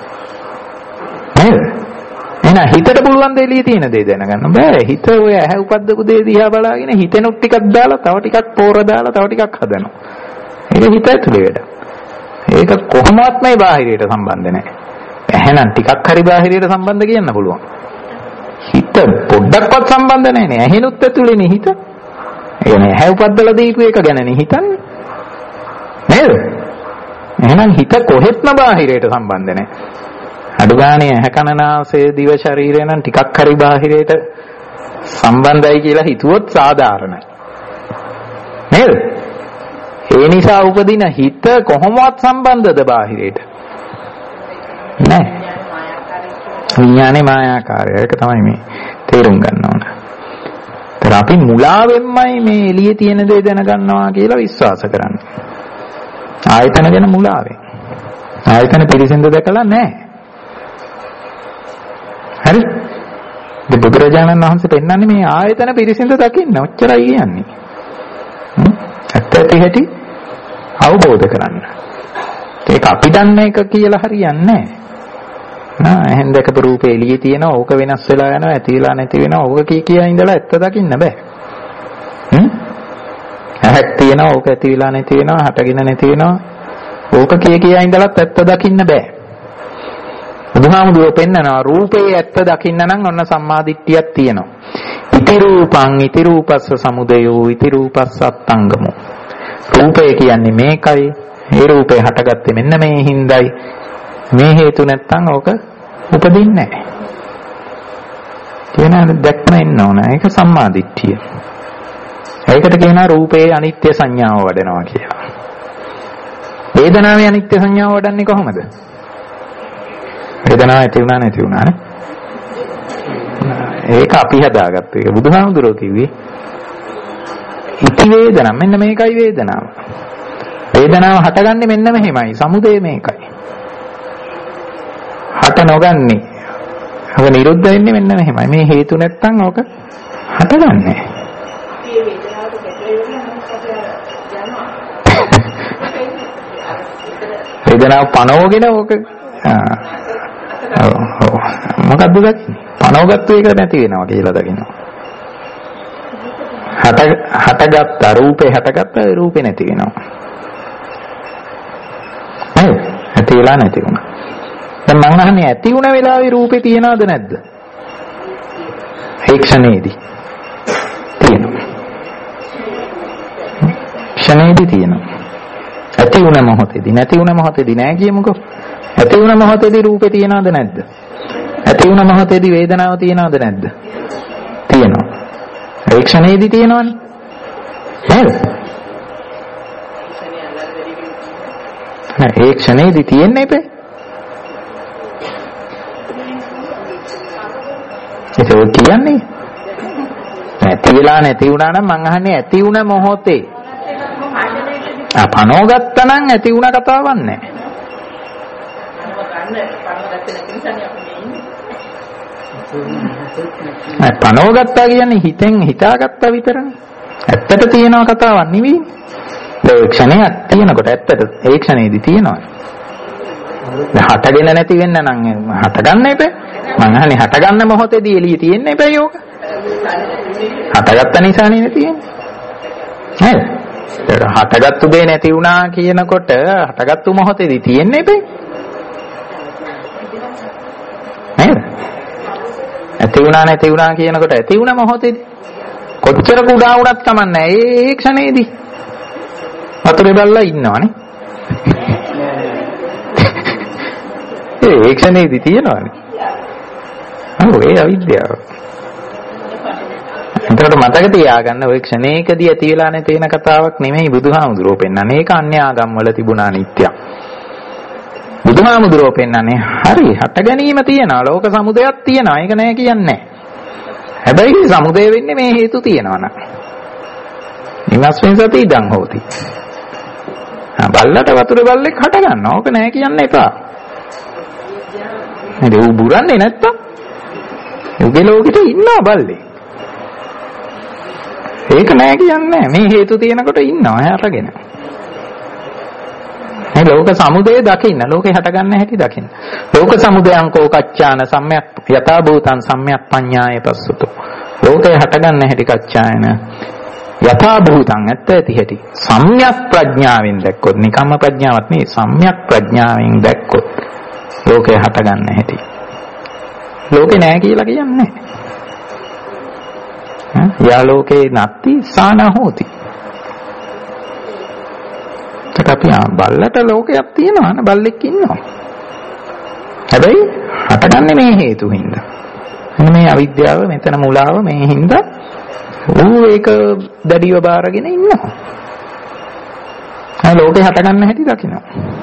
නේද? එහෙනම් හිතට පුළුවන් ද එළියේ තියෙන දේ දැනගන්න බෑ. හිත ඔය ඇහැ උපද්දපු දේ දිහා බලාගෙන හිතෙනුත් ටිකක් දාලා තව ටිකක් පෝර දාලා තව ටිකක් හදනවා. ඒක හිත ඇතුලේ වැඩ. ඒක කොහොමවත් මේ බාහිරයට සම්බන්ධ නැහැ. එහෙනම් ටිකක් හරි බාහිරයට සම්බන්ධ කියන්න පුළුවන්. හිත පොඩ්ඩක්වත් සම්බන්ධ නැහැ නේ. ඇහෙනුත් ඇතුලේනේ හිත. ඒ කියන්නේ ඇහැ උපද්දලා දීපු එක ගැනනේ හිතන්නේ. නේද? එහෙනම් හිත කොහෙත්ම බාහිරයට සම්බන්ධ නැහැ. අඩුගානේ ඇහැ කන නාසය දිව ශරීරය නම් ටිකක් හරි බාහිරයට සම්බන්ධයි කියලා හිතුවොත් සාධාරණයි. නේද? ඒ නිසා උපදින හිත කොහොමවත් සම්බන්ධද බාහිරයට? නැහැ. විඥානේ මායාකාරය. ඒක තමයි මේ තේරුම් ගන්න ඕන. ඒතර අපි මුලාවෙන්මයි මේ එළියේ තියෙන දේ දැනගන්නවා කියලා විශ්වාස කරන්නේ. ආයතන ගැන මුලාවෙන්. ආයතන පිළිසින්ද දැකලා නැහැ. හරි? බුදුරජාණන් වහන්සේ පෙන්නන්නේ මේ ආයතන පිළිසින්ද දකින්න. ඔච්චරයි කියන්නේ. ඇත්ත ඇති හැටි අවබෝධ කරගන්න. ඒක අපි දන්න එක කියලා හරියන්නේ නැහැ. එහෙන් දැකපු රූපේ එළියේ තියෙනවා. ඕක වෙනස් වෙලා යනවා. ඇති වෙලා නැති වෙනවා. ඕක කියා ඉඳලා ඇත්ත දකින්න බෑ. ඇහක් තියෙනවා. ඕක ඇති වෙලා නැති වෙනවා. හටගෙන නැති වෙනවා. ඕක කියා ඉඳලත් ඇත්ත දකින්න බෑ. බුදුහාමුදුරුවෝ පෙන්නනවා රූපේ ඇත්ත දකින්න නම් ඔන්න සම්මාදිට්ඨියක් තියෙනවා. ඉති රූපං ඉති රූපස්ස සමුදයෝ ඉති රූපස්ස අත්ංගමෝ. රූපය කියන්නේ මේකයි. ඒ රූපේ හටගත්තේ මෙන්න මේ හිඳයි. මේ හේතු නැත්තම් ඕක උපදින්නේ නැහැ. කියනවා දැක්ම එන්න ඕන. ඒක සම්මාදිට්ඨිය. ඒකට කියනවා රූපේ අනිත්‍ය සංඥාව වඩනවා කියලා. වේදනාවේ අනිත්‍ය සංඥාව වඩන්නේ කොහොමද? වේදනාව ඇති වුණා නැති වුණා නේ. ඒක අපි හදාගත්ත එක. බුදුහාමුදුරුවෝ කිව්වේ ඉති වේදනා මෙන්න මේකයි වේදනාව. වේදනාව හටගන්නේ මෙන්න මෙහෙමයි. සමුදය මේකයි. හට නොගන්නේ. ඔක නිරුද්ධ වෙන්නේ මෙන්න මෙහෙමයි. මේ හේතු නැත්තම් ඕක හටගන්නේ. වේදනාව පනවගෙන ඕක මොකද්ද දකින්නේ? පනවගත්තු එක නැති වෙනවා කියලා දකිනවා. හටගත්ත රූපේ හටගත්ත රූපේ නැති වෙනවා. නේද? ඇති වෙලා නැති වුණා. දැන් මම අහන්නේ ඇති වුණ වෙලාවේ රූපේ තියනවද නැද්ද? ඒ ක්ෂණේදී තියෙනවා. ක්ෂණේදී තියෙනවා. ඇති වුණ මොහොතේදී නැති වුණ මොහොතේදී නෑ කියමුකෝ. ඇති වුණ මොහොතේදී රූපේ තියනවද නැද්ද? ඇති වුණ මොහොතේදී වේදනාව තියනවද නැද්ද? තියෙනවා. ඒ ක්ෂණේදී තියෙනවනේ. නේද? ඒ ක්ෂණේදී තියෙන්නේ ඉපේ. ඒක කියන්නේ නැති වෙලා නැති වුණා නම් මං අහන්නේ ඇති වුණ මොහොතේ. පනෝ ගත්තා නම් ඇති වුණ කතාවක් නැහැ. පනෝ ගත්තා කියන්නේ හිතෙන් හිතාගත්තා විතරනේ. ඇත්තට තියෙනව කතාවක් නෙවෙයි. ඒ ක්ෂණයක් තියෙනකොට ඇත්තට ඒ ක්ෂණේදී තියෙනවා. හටගෙන නැති වෙන්න නම් හටගන්න එපේ. මං අහන්නේ හටගන්න මොහොතේදී එළිය තියෙන්න එපේ යෝක. හටගත්ත නිසානේ නේ තියෙන්නේ. නේද? හටගත්තු දේ නැති වුණා කියනකොට හටගත්තු මොහොතේදී තියෙන්න එපේ. නේද? ඇති වුණා නැති වුණා කියනකොට ඇති වුණ මොහොතේදී කොච්චර කුඩා වුණත් කමන්නේ ඒ ක්ෂණේදී වතුරේ බල්ලා ඉන්නවනේ. ඒ ක්ෂණේදී තියෙනවනේ. ඒ අවිද්‍යාව. එතකොට මතක තියාගන්න ඔය ක්ෂණේකදී ඇති වෙලා නැති වෙන කතාවක් නෙමෙයි බුදුහාමුදුරුවෝ පෙන්නන්නේ. ඒක අන්‍ය ආගම් වල තිබුණා නිත්‍යයක්. බුදුහාමුදුරුවෝ පෙන්නන්නේ හරි හට ගැනීම තියෙනවා. ලෝක සමුදයක් තියෙනවා. ඒක නෑ කියන්නේ. හැබැයි සමුදය වෙන්නේ මේ හේතු තියෙනවා නම්. නිමස්වෙන් සති ඉඳන් හොති. බල්ලට වතුර බල්ලෙක් හට ගන්නවා. ඕක නෑ කියන්න එපා. නේද? ඌ බුරන්නේ නැත්තම් උගේ ලෝකෙට ඉන්නවා බල්ලේ. ඒක නෑ කියන්නේ. මේ හේතු තියෙනකොට ඉන්නවා හැරගෙන. මේ ලෝක සමුදය දකින්න. ලෝකේ හටගන්න හැටි දකින්න. ලෝක සමුදයං කෝ කච්චාන සම්‍යක් යථා භූතං සම්‍යක් පඤ්ඤාය පස්සතෝ. ලෝකේ හටගන්න හැටි කච්චායන යථා භූතං ඇත්ත ඇති හැටි සම්‍යක් ප්‍රඥාවෙන් දැක්කොත් නිකම්ම ප්‍රඥාවක් නෙවෙයි සම්‍යක් ප්‍රඥාවෙන් දැක්කොත් ලෝකේ හටගන්න හැටි. ලෝකේ නෑ කියලා කියන්නේ. යා ලෝකේ නැති සාන හෝති. අපි බල්ලට ලෝකයක් තියෙනවා නේ බල්ලෙක් ඉන්නවා. හැබැයි හටගන්නේ මේ හේතු හින්දා. මේ අවිද්‍යාව මෙතන මුලාව මේ හින්දා ඌ ඒක දැඩිව බාරගෙන ඉන්නවා. ලෝකේ හටගන්න හැටි දකිනවා.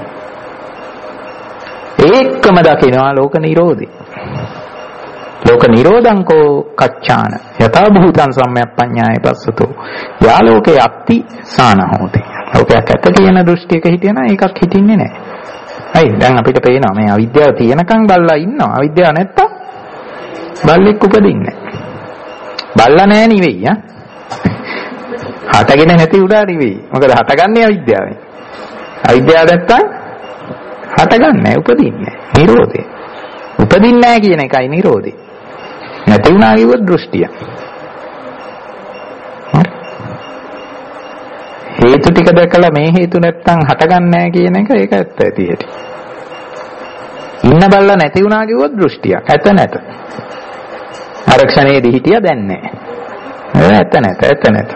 ඒකම දකිනවා ලෝක නිරෝධේ. ලෝක නිරෝධං කෝ කච්චාන යථා භූතං සම්‍යක්පඤ්ඤාය පස්සතෝ යා ලෝකේ අත්ති සාන හෝති. ලෝකයක් ඇත කියන දෘෂ්ටියක හිටියනම් ඒකක් හිටින්නේ නැහැ. හරි දැන් අපිට පේනවා මේ අවිද්‍යාව තියෙනකන් බල්ලා ඉන්නවා. අවිද්‍යාව නැත්තම් බල්ලෙක් උපදින්නේ නැහැ. බල්ලා නැහැ නෙවෙයි හටගෙන නැති උඩා නෙවෙයි. මොකද හටගන්නේ අවිද්‍යාවෙන්. අවිද්‍යාව නැත්තම් හටගන්නේ නැහැ උපදින්නේ නැහැ. නිරෝධය. උපදින්නේ නැහැ කියන එකයි නිරෝධය. නැති වුණා කිව්වොත් දෘෂ්ටිය. හේතු හේතු ටික දැකලා මේ හේතු නැත්තම් හටගන්නේ නැහැ කියන එක ඒක ඇත්ත ඇති හැටි. ඉන්න බල්ලා නැති වුණා කිව්වොත් දෘෂ්ටියක්. ඇත නැත. ආරක්ෂණයේදී හිටියා දැන් නැහැ. ඇත නැත.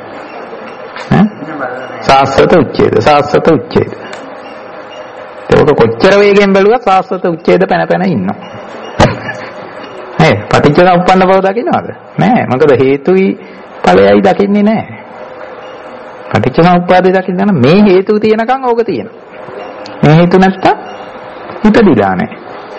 සාස්වත උච්ඡේද. ඒක කොච්චර වේගෙන් බැලුවත් සාස්වත උච්ඡේද පැන ඉන්නවා. පටිච්චසමුප්පන්න බව දකින්නවද? නෑ. මොකද හේතුයි ඵලයයි දකින්නේ නෑ. පටිච්චසමුප්පාදේ දකින්න නම් මේ හේතුව තියෙනකන් ඕක තියෙනවා. මේ හේතු නැත්තම් ඉපදිලා නෑ.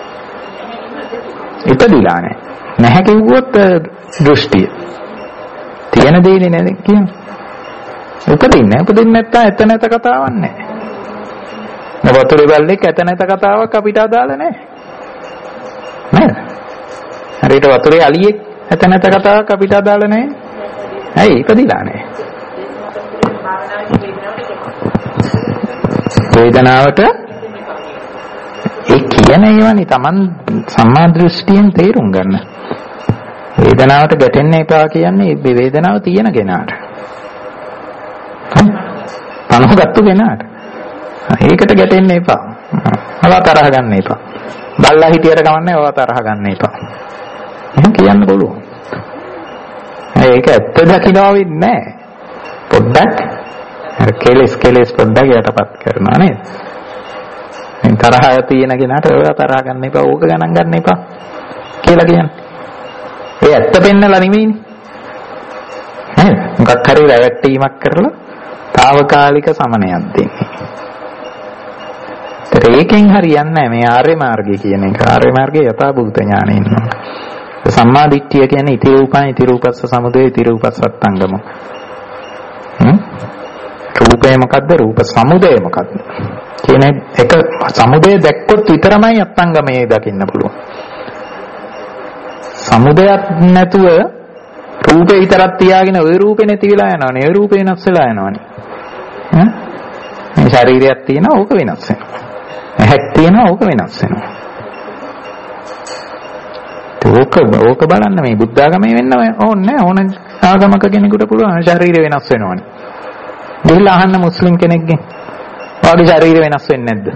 නැහැ කිව්වොත් දෘෂ්ටිය. තියෙන දෙන්නේ නේද කියන්නේ? උපදින්නේ නැත්තම් ඇත නැත කතාවක් නෑ. වතුරේ බල්ලෙක් ඇත නැත කතාවක් අපිට අදාළ නෑ. නේද? හරියට වතුරේ අලියෙක් ඇත නැත කතාවක් අපිට අදාළ නෑ. ඇයි ඉපදිලා නෑ. වේදනාවට ඒ කියන ඒවානේ Taman සම්මා දෘෂ්ටියෙන් තේරුම් ගන්න. වේදනාවට ගැටෙන්න එපා කියන්නේ මේ වේදනාව තියෙන කෙනාට. පනහගත්තු කෙනාට. ඒකට ගැටෙන්න එපා. අවවා තරහ ගන්න එපා. බල්ලා හිටියට කමන්නේ අවවා තරහ ගන්න එපා. එහෙනම් කියන්න බලුවා. ඒක ඇත්ත දකින්නවා වෙන්නේ නැහැ. පොඩ්ඩක් කෙලස් පොඩ්ඩක් යටපත් කරනවා නේද? මේ තරහ තියෙන කෙනාට ඒවා තරහ ගන්න එපා, ඕක ගණන් ගන්න එපා කියලා කියන්නේ. ඒ ඇත්ත පෙන්නලා නෙමෙයිනේ. නේද? මොකක් හරි රැවටීමක් කරලා తాවකාලික සමනයක් දෙන්නේ. ඒකෙන් හරියන්නේ නැහැ මේ ආර්ය මාර්ගය කියන එක. ආර්ය මාර්ගයේ යථාභූත ඥානෙ ඉන්නවා. සම්මා දිට්ඨිය කියන්නේ ඉති රූපං ඉති රූපස්ස සමුදය ඉති රූපස්සත්තංගම. රූපය මොකද්ද? රූප සමුදය මොකද්ද? කියන එක සමුදය දැක්කොත් විතරමයි අත්තංගමයේ දකින්න පුළුවන්. සමුදයක් නැතුව රූපේ විතරක් තියාගෙන ওই රූපේ නැති වෙලා යනවනේ. ওই රූපේ වෙනස් වෙලා යනවනේ. මේ ශරීරයක් තියෙනවා ඕක වෙනස් වෙනවා. ඇහක් තියෙනවා ඕක වෙනස් වෙනවා. ඕක බලන්න මේ බුද්ධ ආගමේ වෙන්න ඕනේ ඕන ආගමක කෙනෙකුට පුළුවන් ශරීරය වෙනස් වෙනවනේ. ගිහිල්ලා අහන්න මුස්ලිම් කෙනෙක්ගෙන් ඔයාගේ ශරීරය වෙනස් වෙන්නේ නැද්ද?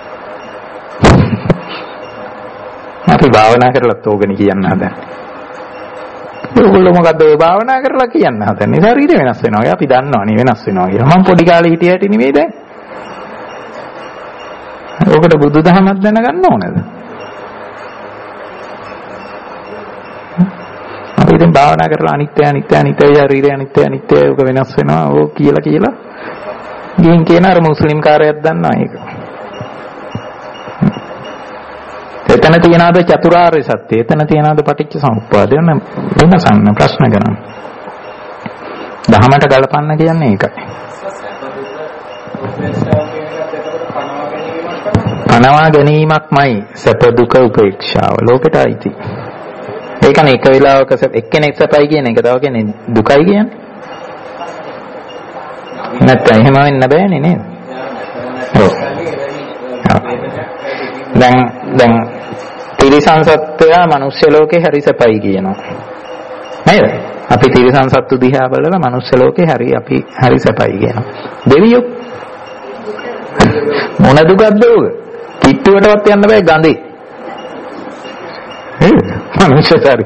අපි භාවනා කරලත් ඕකනේ කියන්න හදන්නේ. ඒගොල්ලෝ මොකද්ද ඔය භාවනා කරලා කියන්න හදන්නේ? ශරීරය වෙනස් වෙනවා. අපි දන්නවනේ වෙනස් වෙනවා කියලා. මම පොඩි කාලේ හිටිය හැටි නෙමෙයි දැන්. ඔකට බුදුදහමක් දැනගන්න ඕනද? අපි ඉතින් භාවනා කරලා අනිත්‍ය ශරීරය අනිත්‍ය ඔක වෙනස් වෙනවා ඕක කියලා ගිහින් කියන අර මුස්ලිම් කාරයක් දන්නවා ඒක. එතන තියනවාද චතුරාර්ය සත්‍ය? එතන තියනවාද පටිච්ච සමුප්පාදය? වෙනසන්න ප්‍රශ්න කරන්න. දහමට ගලපන්න කියන්නේ ඒකයි. පනවා ගැනීමක්මයි සැප දුක උපේක්ෂාව. ලෝකෙට අයිති. ඒකනේ එක වෙලාවක එක්කෙනෙක් සැපයි කියන එක තව කෙනෙක් දුකයි කියන්නේ. නැත්නම් එහෙම වෙන්න බෑනේ නේද? ඔව්. දැන් තිරිසන් සත්වයා මනුෂ්‍ය ලෝකේ හරි සැපයි කියනවා. නේද? අපි තිරිසන් සත්තු දිහා බලලා මනුෂ්‍ය ලෝකේ අපි හරි සැපයි කියනවා. දෙවියෝ මොන දුකක්ද ඕක? කිට්ටුවටවත් යන්න බෑ ගඳේ. මනුෂ්‍ය සාරි.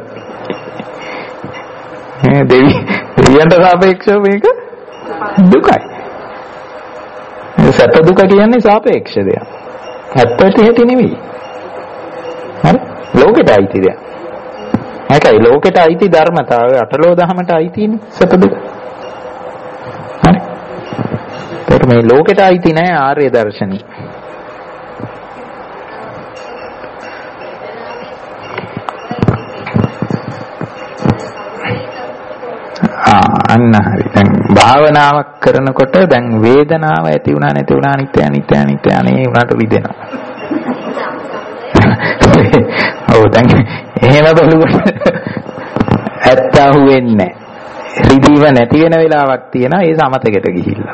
දෙවියන්ට සාපේක්ෂව මේක දුකයි. සැප දුක කියන්නේ සාපේක්ෂ දෙයක්. ඇත්තට හිතේ නෙවෙයි. හරි? ලෝකෙට අයිති දෙයක්. ඒකයි ලෝකෙට අයිති ධර්මතාවය අටලෝ දහමට අයිතිනේ සැප දුක. හරි? ඒක මේ ලෝකෙට අයිති නෑ ආර්ය දර්ශනය. අන්න හරි. දැන් භාවනාවක් කරනකොට දැන් වේදනාව ඇති වුණා නැති වුණා අනිත්‍ය අනේ උනාට විදෙනවා. ඔව් දැන් එහෙම බලුවොත් ඇත්ත අහුවෙන්නේ නැහැ. රිදීම නැති වෙන වෙලාවක් තියෙනවා ඒ සමතකට ගිහිල්ලා.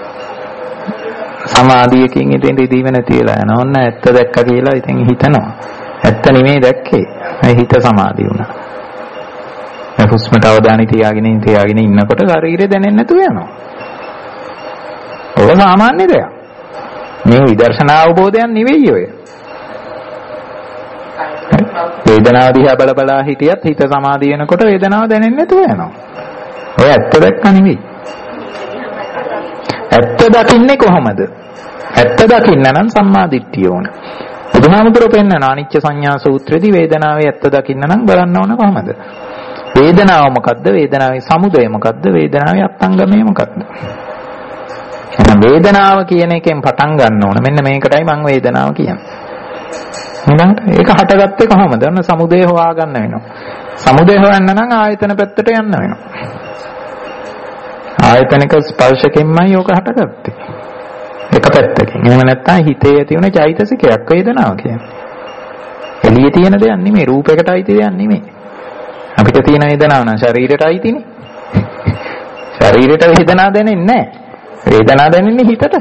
සමාධියකින් ඉතින් රිදීම නැති වෙලා යනවා. ඔන්න ඇත්ත දැක්කා කියලා ඉතින් හිතනවා. ඇත්ත නෙමෙයි දැක්කේ. මේ හිත සමාධි වුණා. හුස්මට අවධානය තියාගෙන ඉන්නකොට ශරීරය දැනෙන්නේ නැතුව යනවා. ඔය සාමාන්‍ය දෙයක්. මේ විදර්ශනා අවබෝධයක් නෙවෙයි ඔය. වේදනාව දිහා බල බලා හිටියත් හිත සමාධිය වෙනකොට වේදනාව දැනෙන්නේ නැතුව යනවා. ඔය ඇත්ත දැක්ක නෙවෙයි. ඇත්ත දකින්නේ කොහොමද? ඇත්ත දකින්න නම් සම්මා දිට්ඨිය ඕන. බුදුහාමුදුරුවෝ පෙන්නන අනිච්ච සංඥා සූත්‍රයේදී වේදනාවේ ඇත්ත දකින්න නම් බලන්න ඕන කොහොමද? වේදනාව මොකද්ද? වේදනාවේ සමුදය මොකද්ද? වේදනාවේ අත්ංගමය මොකද්ද? වේදනාව කියන එකෙන් පටන් ගන්න ඕන. මෙන්න මේකටයි මම වේදනාව කියන්නේ. ඊළඟට ඒක හටගත්තේ කොහොමද? ඔන්න සමුදය හොයා ගන්න වෙනවා. සමුදය හොයන්න නම් ආයතන පැත්තට යන්න වෙනවා. ආයතනික ස්පර්ශකෙන්මයි ඕක හටගත්තේ. එක පැත්තකින්. එහෙම නැත්නම් හිතේ ඇති වෙන චෛතසිකයක් වේදනාව කියන්නේ. එළියේ තියෙන දෙයක් නෙමෙයි, රූපයකට අයිති දෙයක් නෙමෙයි. අපිට තියෙන වේදනාව නම් ශරීරයට අයිතිනේ. ශරීරයට වේදනාව දැනෙන්නේ නැහැ. වේදනාව දැනෙන්නේ හිතට.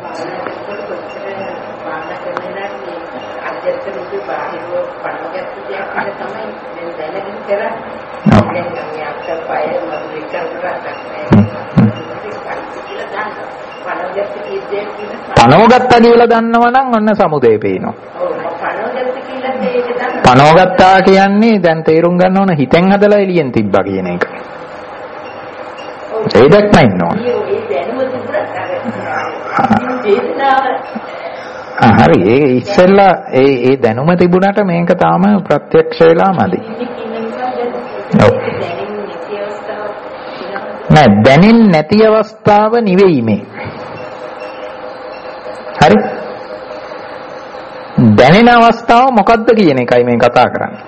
පනවගත්තා කියලා දන්නවනම් ඔන්න සමුදේ පේනවා. පනවගත්තා කියන්නේ දැන් තේරුම් ගන්න ඕන හිතෙන් හදලා එළියෙන් තිබ්බා කියන එක. ඒ දැක්මයි නෝ. හරි ඒ ඉස්සෙල්ලා ඒ දැනුම තිබුණාට මේක තාම ප්‍රත්‍යක්ෂ වෙලා මදි. ඔව්. නෑ දැනෙන්නේ නැති අවස්ථාව නෙවෙයි මේ. හරි දැනෙන අවස්ථාව මොකද්ද කියන එකයි මේ කතා කරන්නේ.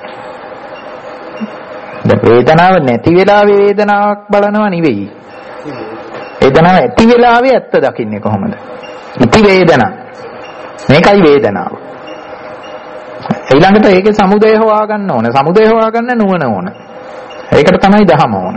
වේදනාව නැති වෙලාවේ වේදනාවක් බලනවා නෙවෙයි. වේදනාව ඇති වෙලාවේ ඇත්ත දකින්නේ කොහොමද? ඉති වේදනා. මේකයි වේදනාව. ඊළඟට ඒකේ සමුදය හොයා ගන්න ඕන. සමුදය හොයා ගන්න නුවණ ඕන. ඒකට තමයි දහම ඕන.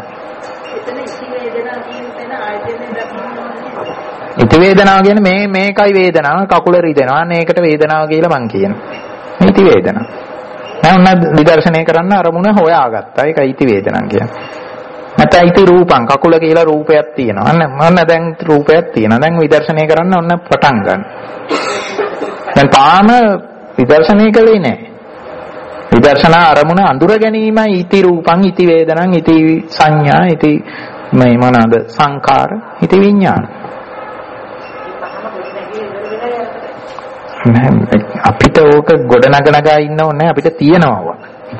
ඉති වේදනාව කියන්නේ මේකයි වේදනාව කකුල රිදෙනවා. අන්න ඒකට වේදනාව කියලා මං කියනවා. මේ ඉති වේදනාව. දැන් ඔන්න විදර්ශනය කරන්න අරමුණ හොයාගත්තා. ඒකයි ඉති වේදනාව කියන්නේ. නැත්නම් ඉති රූපං කකුල කියලා රූපයක් තියෙනවා. අන්න දැන් රූපයක් තියෙනවා. දැන් විදර්ශනය කරන්න ඔන්න පටන් ගන්න. දැන් තාම විදර්ශනය කළේ නැහැ. විදර්ශනා අරමුණ අඳුර ගැනීමයි ඉති රූපං ඉති වේදනං ඉති සංඥා ඉති මේ මොනවාද සංකාර ඉති විඥාන. අපිට ඕක ගොඩනගනගා ඉන්න ඕනේ අපිට තියෙනවා.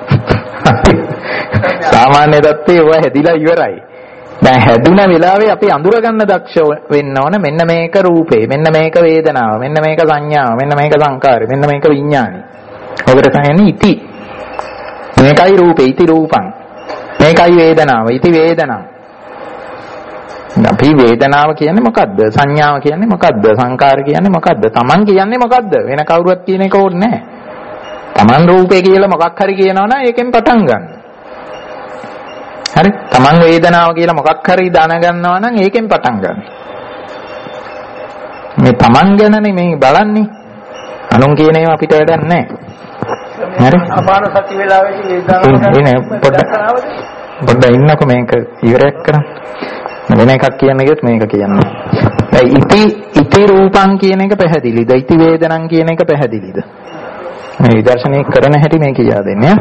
සාමාන්‍ය தත්ත්වයේ ඒවා හැදිලා ඉවරයි. දැන් හැදුන වෙලාවේ අපි අඳුර ගන්න දක්ෂ වෙන්න ඕන මෙන්න මේක රූපේ මෙන්න මේක වේදනාව මෙන්න මේක සංඥාව මෙන්න මේක සංකාරය මෙන්න මේක විඥානයි. ඔකට කියන්නේ ඉති. මේකයි රූපේ ඉති රූපං මේකයි වේදනාව ඉති වේදනං. අපි වේදනාව කියන්නේ මොකද්ද? සංඥාව කියන්නේ මොකද්ද? සංකාර කියන්නේ මොකද්ද? තමන් කියන්නේ මොකද්ද? වෙන කවුරුවත් කියන එක ඕනේ නැහැ. තමන් රූපේ කියලා මොකක් හරි කියනවනම් ඒකෙන් පටන් ගන්න. හරි? තමන් වේදනාව කියලා මොකක් හරි දැනගන්නවා නම් ඒකෙන් පටන් ගන්න. මේ තමන් ගැනනේ මේ බලන්නේ. අනුන් කියන ඒවා අපිට වැඩක් නැහැ. හරි? අපාන සති වේලාවේදී වේදනාව පොඩ්ඩක් ඉන්නකෝ මේක ඉවරයක් කරන්න. වෙන එකක් කියන්න ගියොත් මේක කියන්න. ඉති රූපං කියන එක පැහැදිලිද? ඉති වේදනං කියන එක පැහැදිලිද? මේ විදර්ශනය කරන හැටි මේ කියා දෙන්නේ.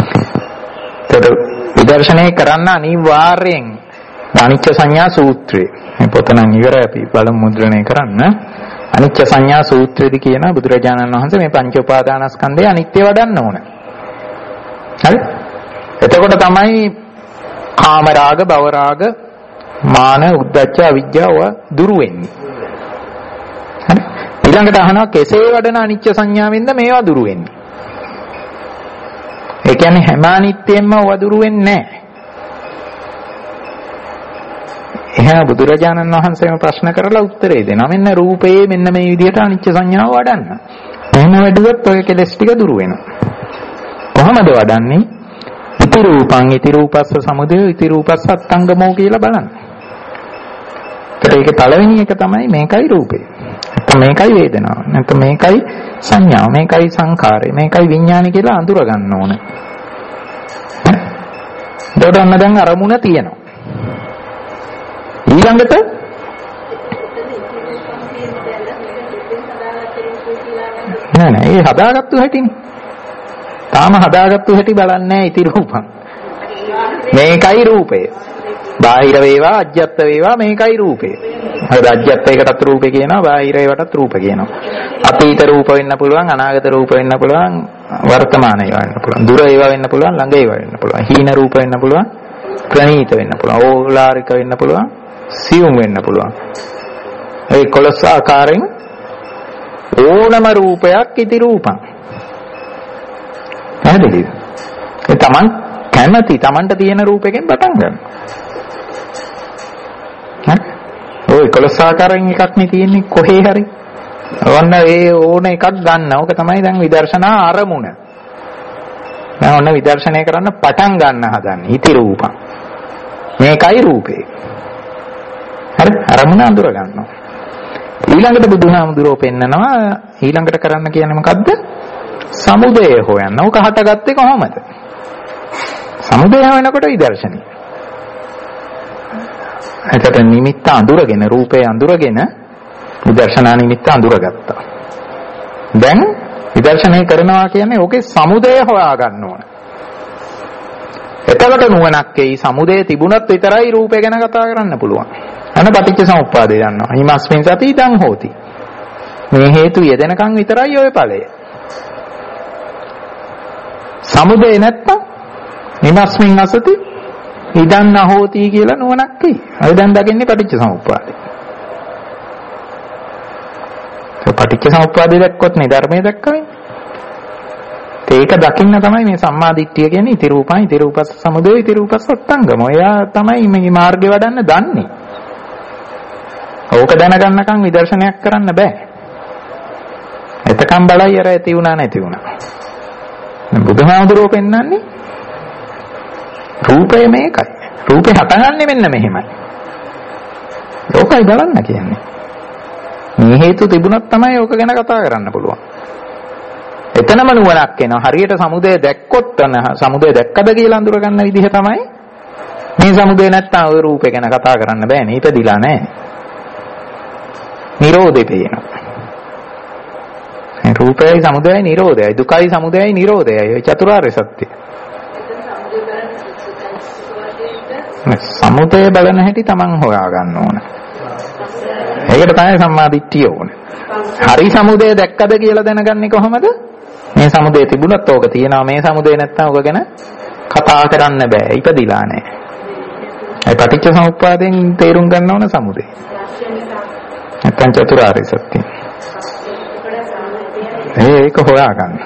විදර්ශනය කරන්න අනිවාර්යෙන් අනිච්ච සංඥා සූත්‍රය. මේ පොත නම් ඉවරයි අපි බලමු මුද්‍රණය කරන්න. අනිච්ච සංඥා සූත්‍රයේදී කියන බුදුරජාණන් වහන්සේ මේ පංච උපාදානස්කන්ධය අනිත්‍ය වඩන්න ඕන. හරි? එතකොට තමයි කාම රාග, භව රාග, මාන, උද්ධච්ච, අවිජ්ජාව දුරු වෙන්නේ. හරි? ඊළඟට අහනවා කෙසේ වඩන අනිච්ච සංඥාවෙන්ද මේවා දුරු වෙන්නේ? ඒ කියන්නේ හැම අනිත්‍යෙන්ම වදුරු වෙන්නේ නැහැ. එහෙනම් බුදුරජාණන් වහන්සේම ප්‍රශ්න කරලා උත්තරේ දෙනවා. මෙන්න රූපයේ මෙන්න මේ විදිහට අනිච්ච සංඥාව වඩන්න. එහෙම වැඩුවොත් ඔය කෙලස් ටික දුරු වෙනවා. කොහොමද වඩන්නේ? ඉති රූපං ඉති රූපස්ස සමුදය ඉති රූපස්ස අත්ංගමෝ කියලා බලන්න. ඒකේ පළවෙනි එක තමයි මේකයි රූපේ. නැත්නම් මේකයි වේදනාව. නැත්නම් මේකයි සංඥාව. මේකයි සංඛාරය. මේකයි විඥානය කියලා අඳුර ගන්න ඕනේ. එතකොට ඔන්න දැන් අරමුණ තියෙනවා. ඊළඟට නෑ නෑ ඒ හදාගත්තු හැටිනේ. තාම හදාගත්තු හැටි බලන්නේ නැහැ ඉති රූපං. මේකයි රූපය. බාහිර වේවා අජ්ජත් වේවා මේකයි රූපය. හරිද? අජ්ජත් එකටත් රූපේ කියනවා, බාහිර ඒවටත් රූප කියනවා. අතීත රූප වෙන්න පුළුවන්, අනාගත රූප වෙන්න පුළුවන්, වර්තමාන ඒවා වෙන්න පුළුවන්. දුර ඒවා වෙන්න පුළුවන්, ළඟ ඒවා වෙන්න පුළුවන්. හීන රූප වෙන්න පුළුවන්, ප්‍රණීත වෙන්න පුළුවන්, ඕලාරික වෙන්න පුළුවන්, සියුම් වෙන්න පුළුවන්. ඒ 11 ආකාරයෙන් ඕනම රූපයක් ඉති රූපං. හරිද? ඒ තමන් කැමති තමන්ට තියෙන රූපයෙන් පටන් ගන්න. හරි? ඔය 11 ආකාරයෙන් එකක් නේ තියෙන්නේ කොහේ හරි. ඔන්න ඒ ඕන එකක් ගන්න. ඕක තමයි දැන් විදර්ශනා අරමුණ. දැන් ඔන්න විදර්ශනය කරන්න පටන් ගන්න හදන්නේ ඉති රූපං. මේකයි රූපේ. හරි? අරමුණ අඳුර ගන්නවා. ඊළඟට බුදුහාමුදුරුවෝ පෙන්නනවා ඊළඟට කරන්න කියන්නේ මොකද්ද? සමුදය හොයන්න. ඕක හටගත්තේ කොහොමද? සමුදය වෙනකොට විදර්ශනය. එතකොට නිමිත්ත අඳුරගෙන රූපේ අඳුරගෙන විදර්ශනා නිමිත්ත අඳුරගත්තා. දැන් විදර්ශනය කරනවා කියන්නේ ඕකේ සමුදය හොයා ගන්න ඕන. එතකොට නුවණක් එයි සමුදය තිබුණත් විතරයි රූපය ගැන කතා කරන්න පුළුවන්. අන්න පටිච්ච සමුප්පාදේ ගන්නවා. හිමස්මින් සති ඉදං හෝති. මේ හේතු යෙදෙනකන් විතරයි ඔය ඵලය. සමුදය නැත්තම් හිමස්මින් අසති ඉදං නහෝති කියලා නුවණක් එයි. අය දැන් දකින්නේ පටිච්ච සමුප්පාදේ. පටිච්ච සමුප්පාදේ දැක්කොත් නේ ධර්මයේ දැක්කම. ඒක දකින්න තමයි මේ සම්මා දිට්ඨිය කියන්නේ ඉති රූපං ඉති රූපස්ස සමුදය ඉති රූපස්ස අට්ඨංගම. ඔයා තමයි මේ මාර්ගේ වඩන්න දන්නේ. ඕක දැනගන්නකම් විදර්ශනයක් කරන්න බෑ. එතකම් බලයි අර ඇති වුණා නැති වුණා. බුදුහාමුදුරුවෝ පෙන්නන්නේ රූපය මේකයි. රූපේ හටගන්නේ මෙන්න මෙහෙමයි. ඕකයි බලන්න කියන්නේ. මේ හේතු තිබුණොත් තමයි ඕක ගැන කතා කරන්න පුළුවන්. එතනම නුවණක් එනවා. හරියට සමුදය දැක්කොත් සමුදය දැක්කද කියලා අඳුර ගන්න විදිහ තමයි මේ සමුදය නැත්තම් ওই රූපේ ගැන කතා කරන්න බෑනේ. ඉපදිලා නැහැ. නිරෝධේ පේනවා. රූපයයි සමුදයයි නිරෝධයයි දුකයි සමුදයයි නිරෝධයයි චතුරාර්ය සත්‍ය. සමුදය බලන හැටි තමන් හොයා ගන්න ඕන. ඒකට තමයි සම්මා දිට්ඨිය ඕන. හරි සමුදය දැක්කද කියලා දැනගන්නේ කොහොමද? මේ සමුදය තිබුණත් ඕක තියෙනවා. මේ සමුදය නැත්තම් ඕක ගැන කතා කරන්න බෑ. ඉපදිලා නැහැ. ඒ පටිච්ච සමුප්පාදයෙන් තේරුම් ගන්න ඕන සමුදය. නැත්තම් චතුරාර්ය සත්‍ය. ඒක හොයා ගන්න.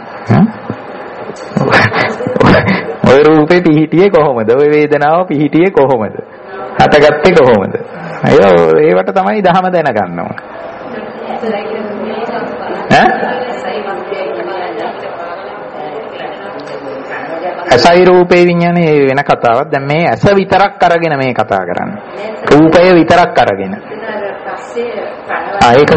ඔය රූපේ පිහිටියේ කොහොමද? ඔය වේදනාව පිහිටියේ කොහොමද? හටගත්තේ කොහොමද? ඒවට තමයි ධහම දැනගන්න ඕන. ඇසයි රූපේ විඥානේ වෙන කතාවක්. දැන් මේ ඇස විතරක් අරගෙන මේ කතා කරන්නේ. රූපය විතරක් අරගෙන. ඒක